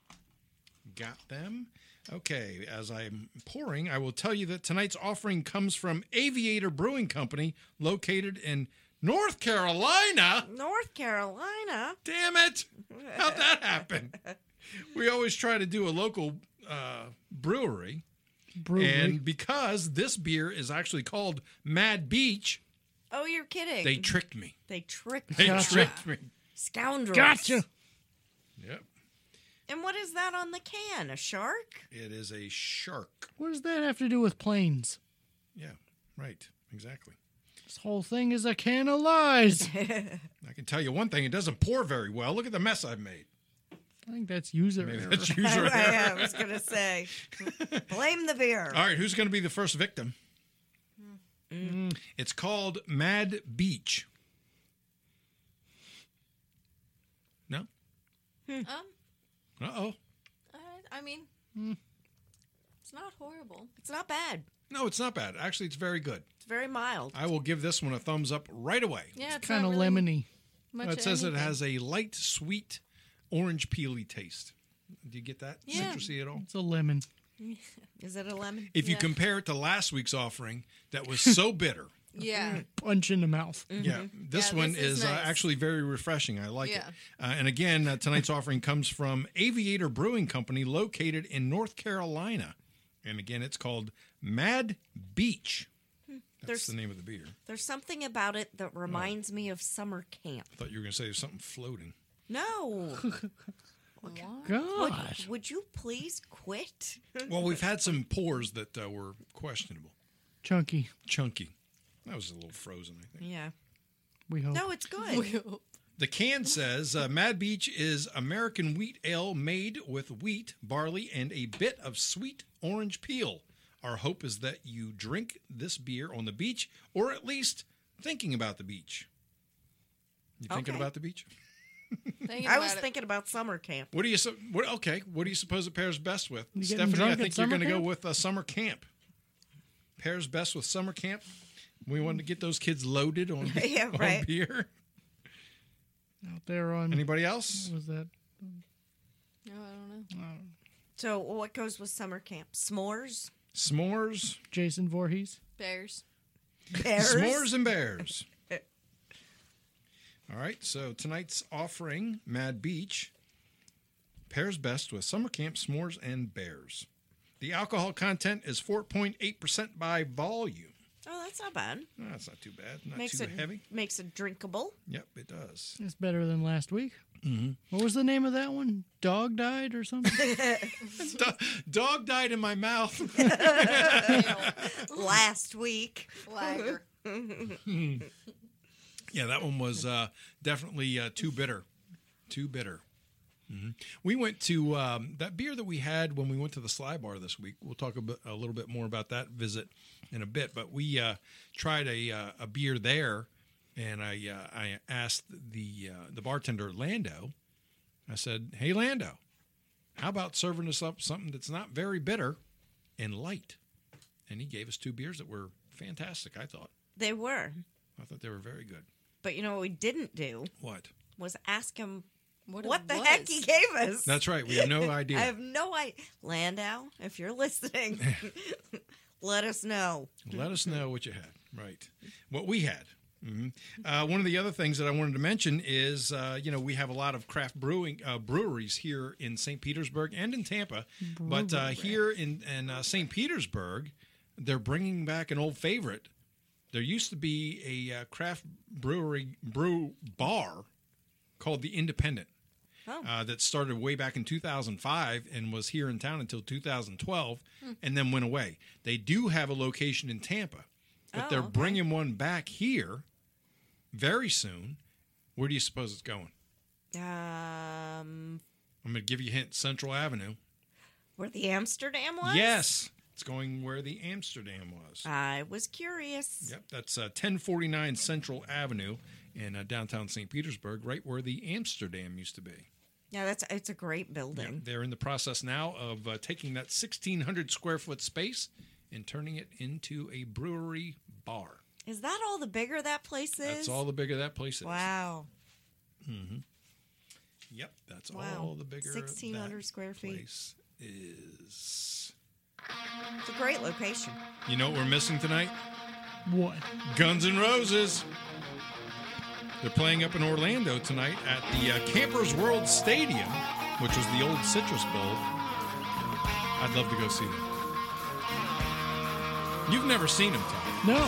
Got them. Okay, as I'm pouring, I will tell you that tonight's offering comes from Aviator Brewing Company, located in North Carolina. North Carolina? Damn it! How'd that happen? We always try to do a local uh, brewery. Brewery. And because this beer is actually called Mad Beach, Oh, you're kidding. they tricked me. They tricked They you. Gotcha. tricked me. Scoundrels. Gotcha. Yep. And what is that on the can? A shark? It is a shark. What does that have to do with planes? Yeah, right. Exactly. This whole thing is a can of lies. I can tell you one thing. It doesn't pour very well. Look at the mess I've made. I think that's user Maybe error. that's user error. I was going to say, blame the beer. All right, who's going to be the first victim? Mm. It's called Mad Beach. No? Um, Uh-oh. I, I mean, it's not horrible. It's not bad. No, it's not bad. Actually, it's very good. It's very mild. I will give this one a thumbs up right away. Yeah, it's Kind of not really lemony. much Uh, it of says it anything. has a light, sweet, orange peely taste. Do you get that? Yeah. Citrusy at all? It's a lemon. Is it a lemon? If you Yeah. compare it to last week's offering, that was so bitter. Yeah. Punch in the mouth. Yeah, this Yeah, one this is, is uh, nice. actually very refreshing. I like Yeah. it. Uh, and again, uh, tonight's offering comes from Aviator Brewing Company, located in North Carolina. And again, it's called Mad Beach. That's There's- the name of the beer. There's something about it that reminds me of summer camp. I thought you were going to say there's something floating. No. What? God. Would you please quit? Well, we've had some pours that uh, were questionable. Chunky, Chunky. That was a little frozen, I think. Yeah. we hope. No, it's good. The can says uh, Mad Beach is American wheat ale made with wheat, barley, and a bit of sweet orange peel. Our hope is that you drink this beer on the beach, or at least thinking about the beach. You thinking Okay. about the beach? Thinking I was about it. thinking about summer camp. What do you? su- What, okay, what do you suppose it pairs best with? You getting Stephanie, I drunk at think you're summer going to go camp? with uh, summer camp. Pairs best with summer camp. We wanted to get those kids loaded on, Yeah, on right. beer. Out there on. Anybody else? What was that? No, I don't know. So what goes with summer camp? S'mores? S'mores, Jason Voorhees. Bears. Bears? s'mores and bears. All right, so tonight's offering, Mad Beach, pairs best with summer camp, s'mores, and bears. The alcohol content is four point eight percent by volume. Oh, that's not bad. No, that's not too bad. Not Makes too it heavy. makes it drinkable. Yep, it does. It's better than last week. Mm-hmm. What was the name of that one? Dog died or something? Do- dog died in my mouth. Last week. Lager. Yeah, that one was uh, definitely uh, too bitter. Too bitter. hmm We went to um, that beer that we had when we went to the Sly Bar this week. We'll talk a, bit, a little bit more about that visit in a bit. But we uh, tried a uh, a beer there, and I uh, I asked the uh, the bartender Lando. I said, "Hey Lando, how about serving us up something that's not very bitter and light?" And he gave us two beers that were fantastic. I thought. They were. I thought they were very good. But you know what we didn't do What? was ask him What, what it the was. heck he gave us. That's right. We have no idea. I have no idea. Landau, if you're listening, let us know. Let us know what you had. Right. What we had. hmm Uh, one of the other things that I wanted to mention is, uh, you know, we have a lot of craft brewing uh, breweries here in Saint Petersburg and in Tampa. But uh, here in, in uh, Saint Petersburg, they're bringing back an old favorite. There used to be a uh, craft brewery brew bar called the Independent. Oh. Uh, that started way back in two thousand five and was here in town until two thousand twelve and then went away. They do have a location in Tampa, but Oh, they're okay. bringing one back here very soon. Where do you suppose it's going? Um, I'm going to give you a hint. Central Avenue. where the Amsterdam was? Yes. It's going where the Amsterdam was. I was curious. Yep. That's uh, ten forty-nine Central Avenue in uh, downtown Saint Petersburg, right where the Amsterdam used to be. Yeah, that's it's a great Yeah, building. they're in the process now of uh, taking that sixteen hundred square foot space and turning it into a brewery bar. Is that all the bigger that place is? That's all the bigger that place is. Wow. Yep, that's Wow. all the bigger sixteen hundred that square feet. place is. It's a great location. You know what we're missing tonight? What? Guns N' Roses. They're playing up in Orlando tonight at the uh, Campers World Stadium, which was the old Citrus Bowl. I'd love to go see them. You've never seen them, Tom. No.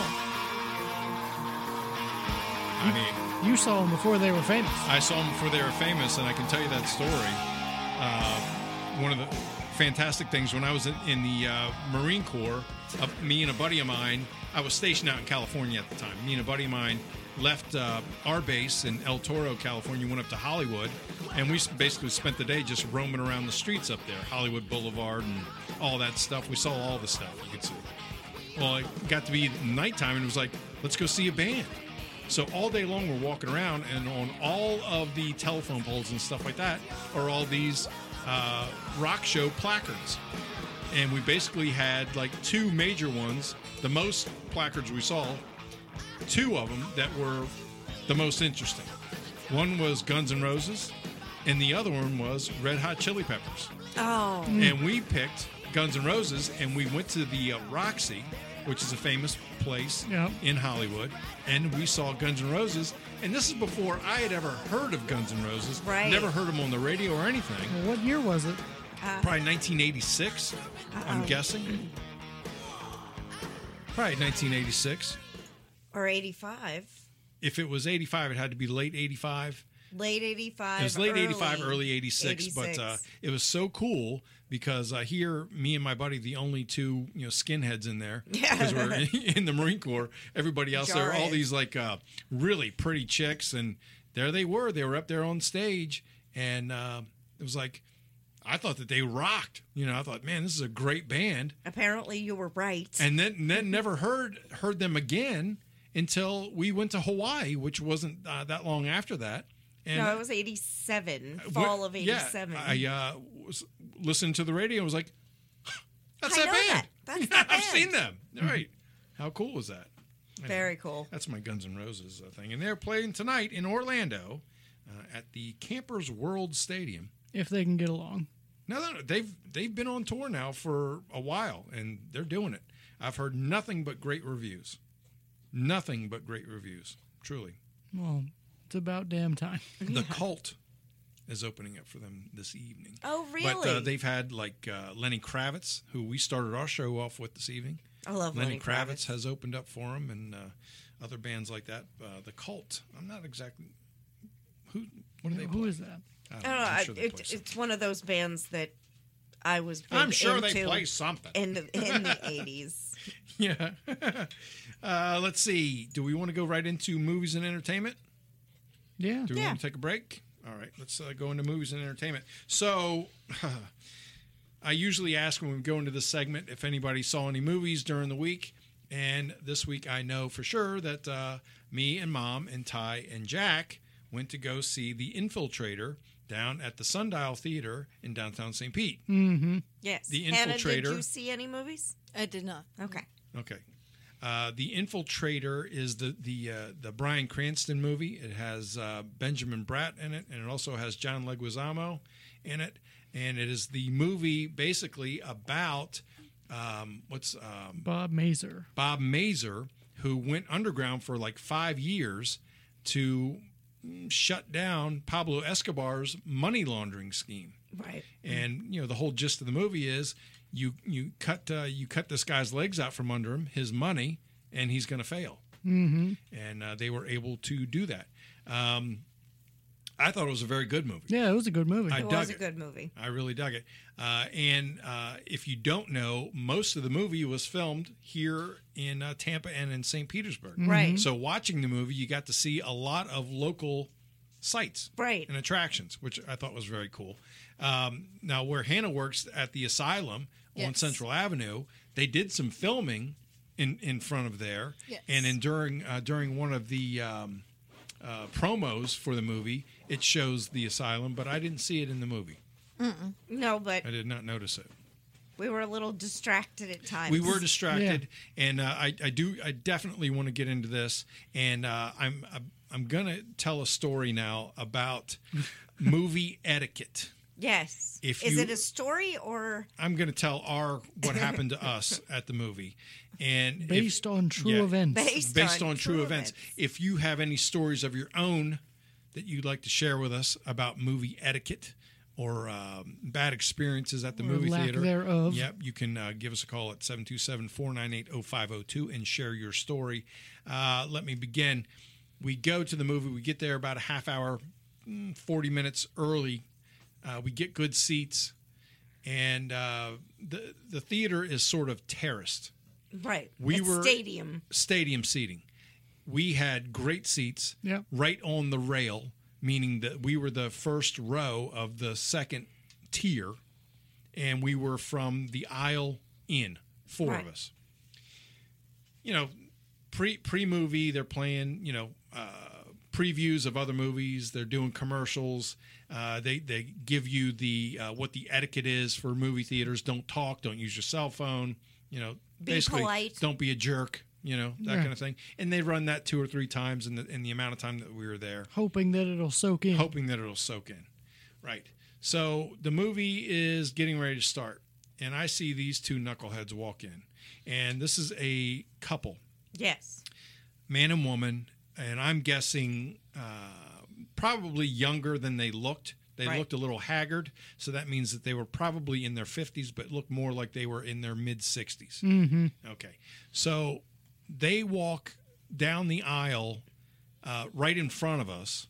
I mean, You saw them before they were famous. I saw them before they were famous, and I can tell you that story. Uh, one of the fantastic things when I was in, in the uh, Marine Corps, uh, me and a buddy of mine, I was stationed out in California at the time. Me and a buddy of mine left uh, our base in El Toro, California, went up to Hollywood, and we s- basically spent the day just roaming around the streets up there, Hollywood Boulevard and all that stuff. We saw all the stuff you could see. Well, it got to be nighttime, and it was like, let's go see a band. So all day long, we're walking around, and on all of the telephone poles and stuff like that are all these uh, rock show placards. And we basically had like two major ones, the most placards we saw, two of them that were the most interesting. One was Guns N' Roses, and the other one was Red Hot Chili Peppers. Oh. And we picked Guns N' Roses, and we went to the uh, Roxy, which is a famous place Yep. in Hollywood, and we saw Guns N' Roses. And this is before I had ever heard of Guns N' Roses. Right. Never heard them on the radio or anything. Well, what year was it? Probably nineteen eighty-six, I'm guessing. Probably nineteen eighty-six. Or eighty-five. If it was eighty-five, it had to be late eighty-five. Late eighty-five. It was late early eighty-five, early eighty-six, but uh, it was so cool because uh, here, me and my buddy, the only two you know skinheads in there, because we're in, in the Marine Corps. Everybody else, there were all Jarheads. these like uh, really pretty chicks, and there they were. They were up there on stage, and uh, it was like I thought that they rocked. You know, I thought, man, this is a great band, Apparently, you were right. and then then never heard heard them again until we went to Hawaii, which wasn't uh, that long after that. And no, it was eighty-seven. What- Fall of eighty-seven. Yeah, I uh, was listened to the radio and was like, "That's I that know band. that. That's that I've band." seen them. All right, how cool was that? Very cool. That's my Guns N' Roses uh, thing, and they're playing tonight in Orlando uh, at the Campers World Stadium. If they can get along. No, no, no, they've they've been on tour now for a while, and they're doing it. I've heard nothing but great reviews. Nothing but great reviews. Truly, Well, it's about damn time. The Cult is opening up for them this evening. Oh, But really? uh, they've had like uh, Lenny Kravitz, who we started our show off with this evening. I love Lenny, Lenny Kravitz, Kravitz. has opened up for him, and uh, other bands like that. Uh, the Cult. I'm not exactly who. What do they? Who play? is that? I don't I know. don't know. I'm I- sure they it, play something. it's one of those bands that I was. Big I'm sure into they play something. in the in the eighties. Yeah. uh, let's see. Do we want to go right into movies and entertainment? Yeah. Do we Yeah. want to take a break? All right, let's uh, go into movies and entertainment. So, I usually ask when we go into this segment if anybody saw any movies during the week. And this week I know for sure that uh, me and Mom and Ty and Jack went to go see The Infiltrator down at the Sundial Theater in downtown Saint Pete. Mm-hmm. Yes. The Hannah, did Infiltrator. you see any movies? I did not. Okay. Okay. Uh, the Infiltrator is the the uh, the Bryan Cranston movie. It has uh, Benjamin Bratt in it, and it also has John Leguizamo in it. And it is the movie basically about um, what's um, Bob Mazer. Bob Mazer, who went underground for like five years to shut down Pablo Escobar's money laundering scheme. Right. And you know the whole gist of the movie is you you cut uh, you cut this guy's legs out from under him, his money, and he's going to fail. Mm-hmm. And uh, they were able to do that. Um, I thought it was a very good movie. Yeah, it was a good movie. I It dug was a it. good movie. I really dug it. Uh, and uh, if you don't know, most of the movie was filmed here in uh, Tampa and in Saint Petersburg. Right. So watching the movie, you got to see a lot of local sites Right. and attractions, which I thought was very cool. Um, now, where Hannah works at the Asylum on Yes. Central Avenue, they did some filming in, in front of there. Yes. And in during uh, during one of the um, uh, promos for the movie, it shows the Asylum, but I didn't see it in the movie. No, but I did not notice it. we were a little distracted at times. We were distracted, and uh, I, I do. I definitely want to get into this, and uh, I'm I'm gonna tell a story now about movie etiquette. Yes. If Is you- it a story or I'm gonna tell our what happened to us at the movie, and if- Based on true yeah, events. based, based on, on true events. If you have any stories of your own that you'd like to share with us about movie etiquette or um, bad experiences at the Or movie lack theater, thereof. yep, you can uh, give us a call at seven two seven, four nine eight, oh five oh two and share your story. Uh, let me begin. We go to the movie. We get there about a half hour, mm, forty minutes early. Uh, we get good seats. and uh, the the theater is sort of terraced. Right. We It's were stadium. stadium seating. We had great seats Yep. right on the rail, meaning that we were the first row of the second tier, and we were from the aisle in, four Right. of us. You know, pre pre movie, they're playing, you know, uh, previews of other movies. They're doing commercials. Uh, they they give you the uh, what the etiquette is for movie theaters. Don't talk. Don't use your cell phone. You know, Be basically, polite. don't be a jerk. You know, that Yeah. kind of thing. And they run that two or three times in the in the amount of time that we were there, Hoping that it'll soak in. hoping that it'll soak in. Right. So the movie is getting ready to start, and I see these two knuckleheads walk in, and this is a couple, Yes. man and woman, and I'm guessing uh, probably younger than they looked. They Right. looked a little haggard, so that means that they were probably in their fifties, but looked more like they were in their mid-sixties. Mm-hmm. Okay. So they walk down the aisle uh, right in front of us,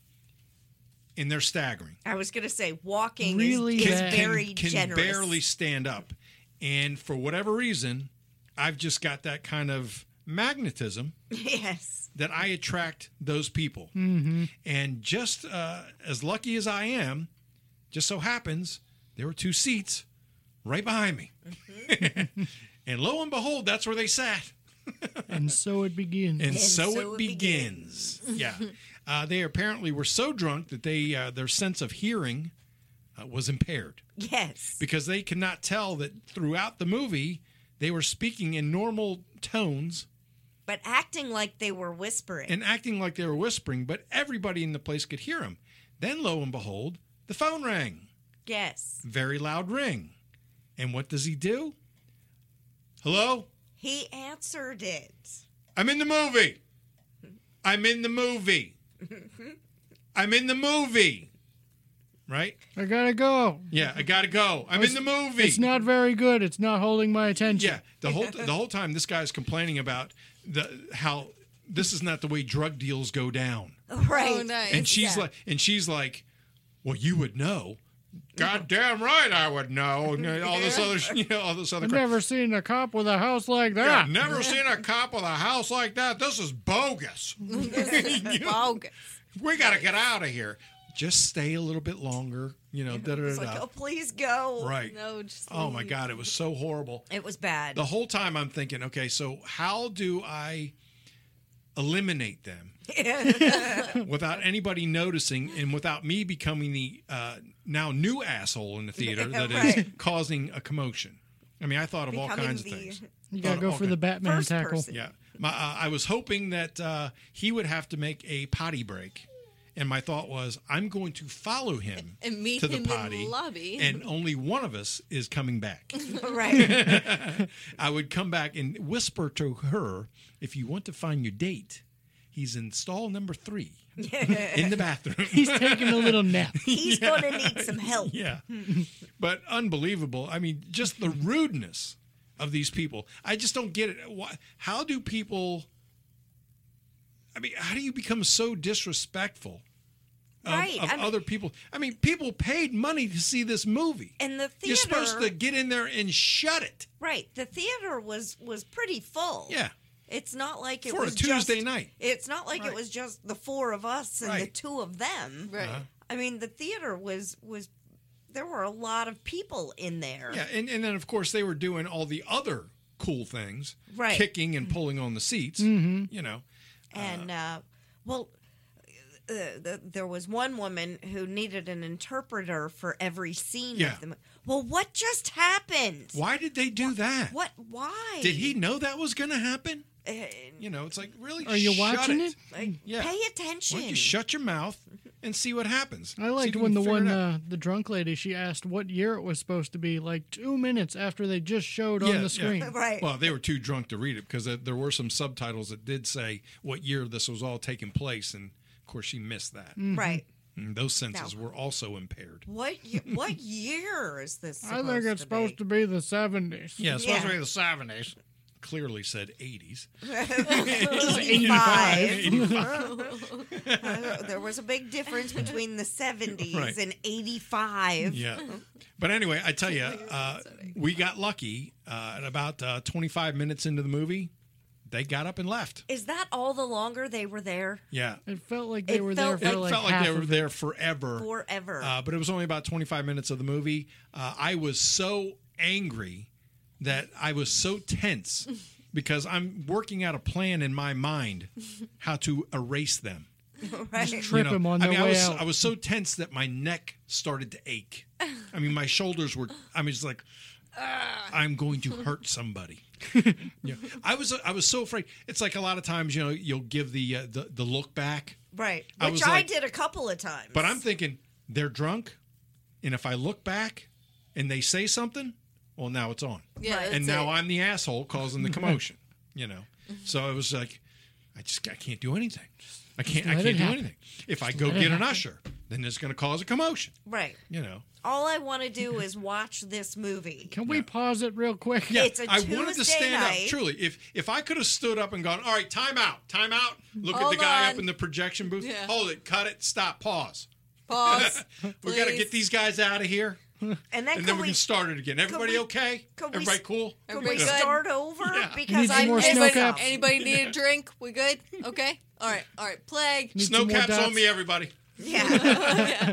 and they're staggering. I was going to say walking Really is, is bad. very can generous. barely stand up. And for whatever reason, I've just got that kind of magnetism Yes. that I attract those people. Mm-hmm. And just uh, as lucky as I am, just so happens there were two seats right behind me. Mm-hmm. And lo and behold, that's where they sat. And so it begins. And, And so, so it it begins. Yeah. Uh, they apparently were so drunk that they uh, their sense of hearing uh, was impaired, Yes. because they could not tell that throughout the movie they were speaking in normal tones But acting like they were whispering. and acting like they were whispering, but everybody in the place could hear them. Then, lo and behold, the phone rang. Yes. Very loud ring. And what does he do? Hello? He answered it. I'm in the movie. I'm in the movie. I'm in the movie. Right? I gotta go. Yeah, I gotta go. I'm in the movie. It's not very good. It's not holding my attention. Yeah, the whole the whole time this guy's complaining about the how this is not the way drug deals go down. Right. Oh, nice. And she's Yeah. like, and she's like, well, you would know. God damn right, I would know. And all this other, you know, all this other. I've crap. never seen a cop with a house like Yeah, that. never seen a cop with a house like that. This is bogus. Bogus. We got to get out of here. Just stay a little bit longer. You know, da da It's da. like, oh, please go. Right. No, just Oh my leave. God, it was so horrible. It was bad. The whole time I'm thinking, okay, so how do I eliminate them without anybody noticing and without me becoming the uh, now new asshole in the theater that is Right. causing a commotion? I mean, I thought of all Becoming kinds of the things. You gotta Thought- go for okay. the Batman First tackle. person. Yeah, my, uh, I was hoping that uh, he would have to make a potty break, and my thought was, I'm going to follow him And meet to the him potty, in the lobby. and only one of us is coming back. Right. I would come back and whisper to her, if you want to find your date, he's in stall number three in the bathroom. He's taking a little nap. He's going to need some help. Yeah. But unbelievable. I mean, just the rudeness of these people. I just don't get it. Why, how do people, I mean, how do you become so disrespectful of, Right, of I mean- other people? I mean, people paid money to see this movie. And the theater. You're supposed to get in there and shut it. Right. The theater was was pretty full. Yeah. It's not like it For a was Tuesday just, night. It's not like Right. it was just the four of us and the Right. two of them. Right. Uh-huh. I mean, the theater was was there were a lot of people in there. Yeah, and, and then of course they were doing all the other cool things, Right. kicking and pulling on the seats. Mm-hmm. You know, And uh, well, uh, the, there was one woman who needed an interpreter for every scene Yeah. of the movie. Well, what just happened? why did they do that? What? Why? Did he know that was going to happen? Uh, You know, it's like really. Are you shut watching it? like, Yeah. Pay Why attention. don't you shut your mouth and see what happens? I See if liked you when can the figure one, it out. uh, the drunk lady, she asked what year it was supposed to be, like two minutes after they just showed Yeah, on yeah. the screen. Right. Well, they were too drunk to read it because there were some subtitles that did say what year this was all taking place, and of course she missed that. Right. And those senses No. were also impaired. What ye- what year is this? I think it's supposed to be the seventies. Yeah, it's Yeah. supposed to be the seventies. clearly said eighties. eighty-five. eighty-five. Uh, there was a big difference between the seventies Right. and eighty-five. Yeah. But anyway, I tell you, uh, we got lucky. Uh, at about uh, twenty-five minutes into the movie, they got up and left. Is that all the longer they were there? Yeah. It felt like they It were felt there It for like felt like half they were of there forever. Forever. Uh, but it was only about twenty-five minutes of the movie. Uh, I was so angry that I was so tense because I'm working out a plan in my mind how to erase them. right. Trip them on I their mean, I way was out. I was so tense that my neck started to ache. I mean, my shoulders were. I mean, it's like I'm going to hurt somebody. Yeah, I was. I was so afraid. It's like a lot of times, you know, you'll give the uh, the, the look back. Right. I Which was I like- did a couple of times. But I'm thinking they're drunk, and if I look back and they say something, well, now it's on. Yeah, Right. that's And now it. I'm the asshole causing the commotion. You know, so it was like, I just I can't do anything. I can't. I let can't it do happen. anything. If I go let it get an happen. usher, then it's going to cause a commotion. Right. You know. All I want to do is watch this movie. Can we pause it real quick? Yeah, It's a I wanted to Tuesday stand night. up. Truly, if if I could have stood up and gone, all right, time out, time out. Look at Hold the guy on. up in the projection booth. Yeah. Hold it, cut it, stop, pause. Pause. We got to please. get these guys out of here, And then and can then we we can start it again. Everybody we- okay? could we Everybody s- cool? Can Everybody we good? start over? Yeah. Because Need I some more missed snow Anybody, caps. anybody need a drink? We good? Okay. All right. All right. Plague. Need Snow some more caps on dots? me, everybody. Yeah.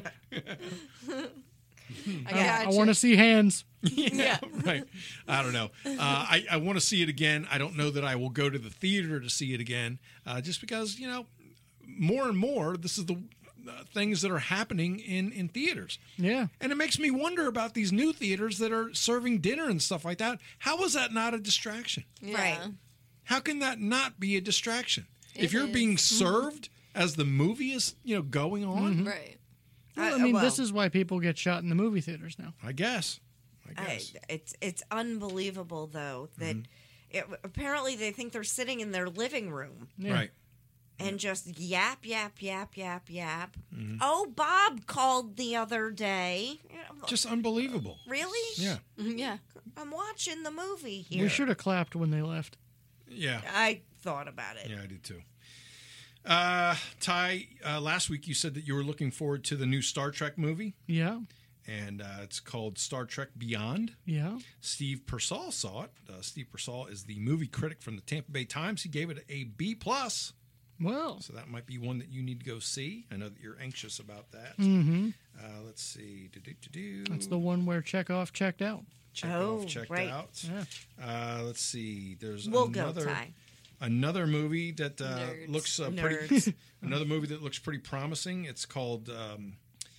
I I, got I want to see hands. Yeah, right. I don't know. Uh, I, I want to see it again. I don't know that I will go to the theater to see it again, uh, just because, you know, more and more, this is the uh, things that are happening in, in theaters. Yeah. And it makes me wonder about these new theaters that are serving dinner and stuff like that. How is that not a distraction? Yeah. Right. How can that not be a distraction? It if you're is. being served as the movie is, you know, going on, Right. Well, I I- mean, well- this is why people get shot in the movie theaters now. I guess. I I, guess. it's it's unbelievable though that Mm-hmm. it, apparently they think they're sitting in their living room Yeah. Right. and just yap yap yap yap yap. Mm-hmm. Oh, Bob called the other day. You know, Just unbelievable. really? Yeah. Mhm, Yeah. I'm watching the movie here. We should have clapped when they left. Yeah. I thought about it. Yeah, I did too. Uh, Ty, uh, last week you said that you were looking forward to the new Star Trek movie, Yeah. and uh, it's called Star Trek Beyond. Yeah. Steve Persall saw it. Uh, Steve Persall is the movie critic from the Tampa Bay Times. He gave it a B plus, Well. so that might be one that you need to go see. I know that you're anxious about that. Mm-hmm. Uh, let's see. Do-do-do-do. That's the one where Chekhov checked out. Check Oh, off, checked right. out. Yeah. Uh, let's see. There's We'll another go, Ty. another movie that uh, Nerds. looks uh, Nerds. pretty. Another movie that looks pretty promising. It's called um,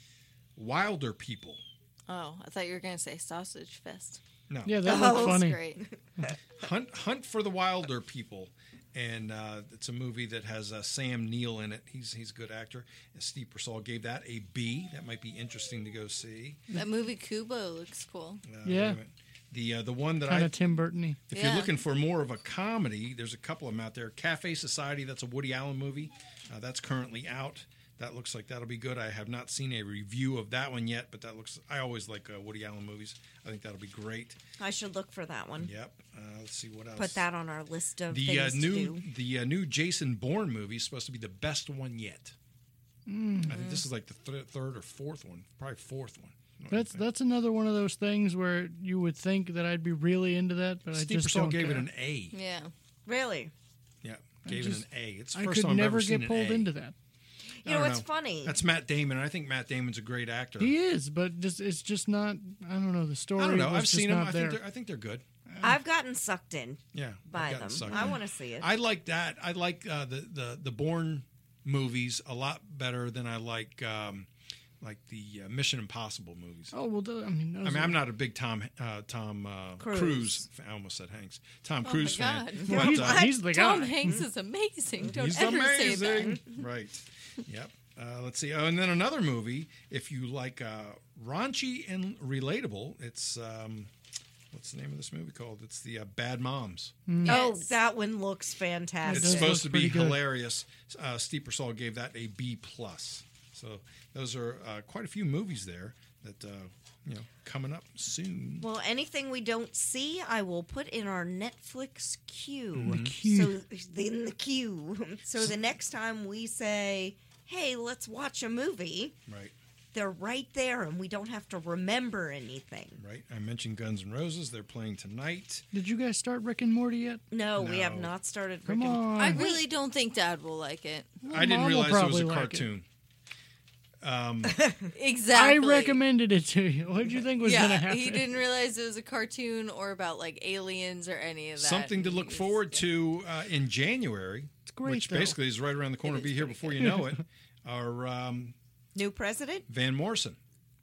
Wilder People. Oh, I thought you were going to say Sausage Fest. No, Yeah, that Oh, looked That's funny. great. Hunt Hunt for the Wilder People, and uh, it's a movie that has uh, Sam Neill in it. He's he's a good actor. And Steve Persall gave that a B. That might be interesting to go see. That movie Kubo looks cool. Uh, Yeah. wait a minute. The uh, the one that Kind I of Tim Burton-y. if Yeah. you're looking for more of a comedy, there's a couple of them out there. Cafe Society, that's a Woody Allen movie. Uh, that's currently out. That looks like that'll be good. I have not seen a review of that one yet, but that looks. I always like uh, Woody Allen movies. I think that'll be great. I should look for that one. Yep. Uh, let's see what else. Put that on our list of the uh, things new to do. the uh, new Jason Bourne movie is supposed to be the best one yet. Mm. I think this is like the th- third or fourth one, probably fourth one. What do you That's think? that's another one of those things where you would think that I'd be really into that, but I Steve just Persall don't gave care. it an A. Yeah. Really? Yeah, gave just- it an A. It's the I first could time I've never ever seen get an pulled A. into that. You I know don't what's funny? That's Matt Damon. I think Matt Damon's a great actor. He is, but just it's just not. I don't know the story. I don't know. was I've just seen them. not I there. think they're, I think they're good. I've gotten sucked in Yeah, I've by gotten them. sucked I in. want to see it. I like that. I like uh, the the the Bourne movies a lot better than I like um, like the uh, Mission Impossible movies. Oh well, th- I mean, those I mean, are- I'm not a big Tom uh, Tom uh, Cruise. Cruise. fan. I almost said Hanks. Tom Oh Cruise my fan. God. But, he's, uh, he's the Tom guy. Hanks is amazing. Don't he's ever say amazing. that. Right. Yep. Uh, let's see. Oh, and then another movie. If you like uh, raunchy and relatable, it's um, what's the name of this movie called? It's the uh, Bad Moms. Oh, Yes. that one looks fantastic. It's does supposed to look be pretty good. hilarious. Uh, Steve Persall gave that a B plus. So those are uh, quite a few movies there that uh, you know, coming up soon. Well, anything we don't see, I will put in our Netflix queue. Mm-hmm. queue. So in the queue. So the next time we say, "Hey, let's watch a movie," Right. they're right there, and we don't have to remember anything. Right. I mentioned Guns N' Roses. They're playing tonight. Did you guys start Rick and Morty yet? No, we have No. not started. Come Rick and- on. I really don't think Dad will like it. I didn't Mom will realize it was probably a like it. cartoon. Exactly. I recommended it to you. What did you think was yeah, going to happen? he didn't realize it was a cartoon or about like aliens or any of that. Something to look He's- forward to uh, in January, It's great, which though. basically is right around the corner. It Be is here pretty before you know it. Our um, New president? Van Morrison.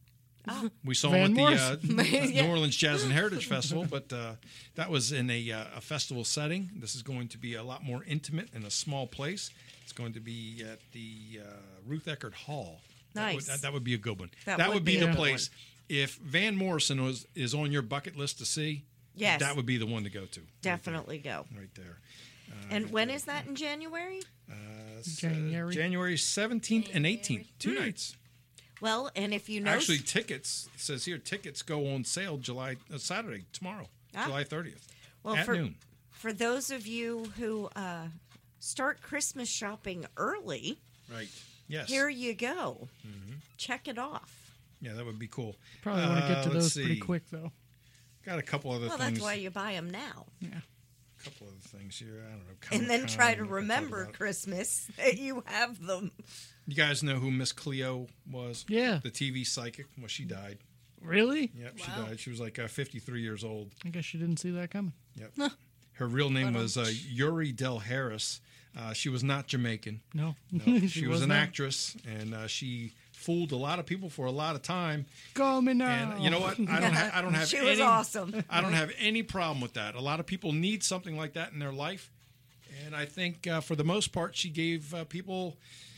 We saw Van him at the uh, Yeah. New Orleans Jazz and Heritage Festival, but uh, that was in a, uh, a festival setting. This is going to be a lot more intimate in a small place. It's going to be at the uh, Ruth Eckerd Hall. That would, Nice. that, that would be a good one. That That, would would be, be a the good place. If Van Morrison was is on your bucket list to see, Yes. that would be the one to go to. Definitely go. Right there. And when is that in January? Uh, s- January. January seventeenth and eighteenth. Two nights. Well, and if you know, Actually, tickets, it says here, tickets go on sale July uh, Saturday, tomorrow, Ah. July thirtieth, well, at for, noon. for those of you who uh, start Christmas shopping early, Right. Yes. here you go. Mm-hmm. Check it off. Yeah, that would be cool. Probably want to get to Uh, let's those pretty see. quick, though. Got a couple other Well, things. that's why you buy them now. Yeah. A couple other things here. I don't know. And then Comic-Con, try to we can talk remember about. Christmas that you have them. You guys know who Miss Cleo was? Yeah. The T V psychic. Well, she died. Really? Yep, she Wow. died. She was like uh, fifty-three years old. I guess you didn't see that coming. Yep. Her real name was uh, Yuri Del Harris. Uh, she was not Jamaican. No. No, she, was, an not. actress, and uh, she fooled a lot of people for a lot of time. Call me now. And you know what? I don't. Ha- I don't have. She any, was awesome. I don't have any problem with that. A lot of people need something like that in their life, and I think uh, for the most part, she gave uh, people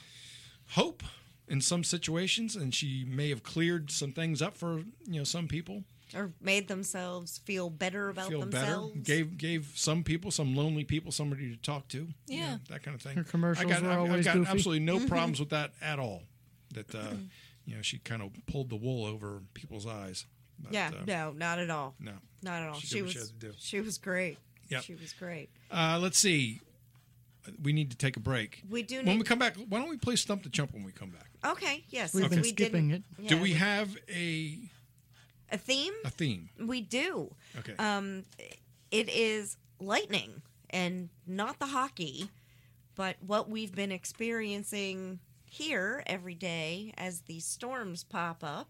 hope in some situations, and she may have cleared some things up for you know some people. Or made themselves feel better about Feel themselves. better. Gave gave some people, some lonely people, somebody to talk to. you Yeah. know, that kind of thing. Her commercials I got, were I've- I've always got goofy. absolutely no problems with that at all. That uh, you know, she kind of pulled the wool over people's eyes. But, yeah, uh, no, not at all. no. Not at all. She She, did what was she had to do. she was great. Yep. She was great. Uh, let's see. We need to take a break. We do When need- we come back, why don't we play Stump the Chump when we come back? Okay, yes. We've if been we skipping didn't- it. yeah, Do we have a a theme? a theme? We do. Okay. Um, it is lightning and not the hockey, but what we've been experiencing here every day as the storms pop up.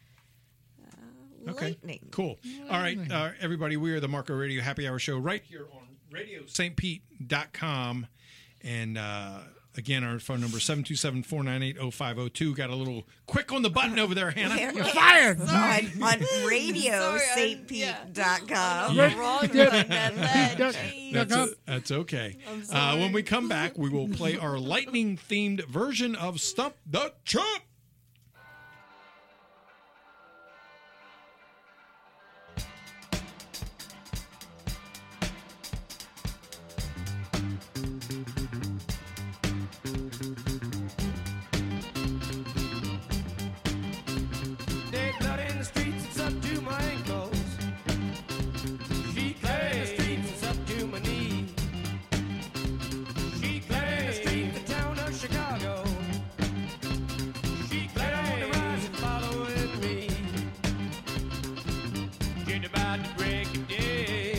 Uh, Okay. Lightning. Cool. All right, uh, everybody, we are the Marco Radio Happy Hour Show right here on radio st pete dot com. And uh, again, our phone number is seven two seven, four nine eight, oh five oh two. Got a little quick on the button over there, Hannah. You're fired. on, on radio Sorry, I- st pete dot com. I'm wrong button at that. Duck- Jeez. duck That's, up. that's okay. I'm Uh, sorry. when we come back, we will play our lightning themed version of Stump the Chump. Dead blood in the streets, it's up to my ankles. She claims in the streets, it's up to my knees. She claims in the streets, the town of Chicago. She claims on the rise and following me. Just about to break of day.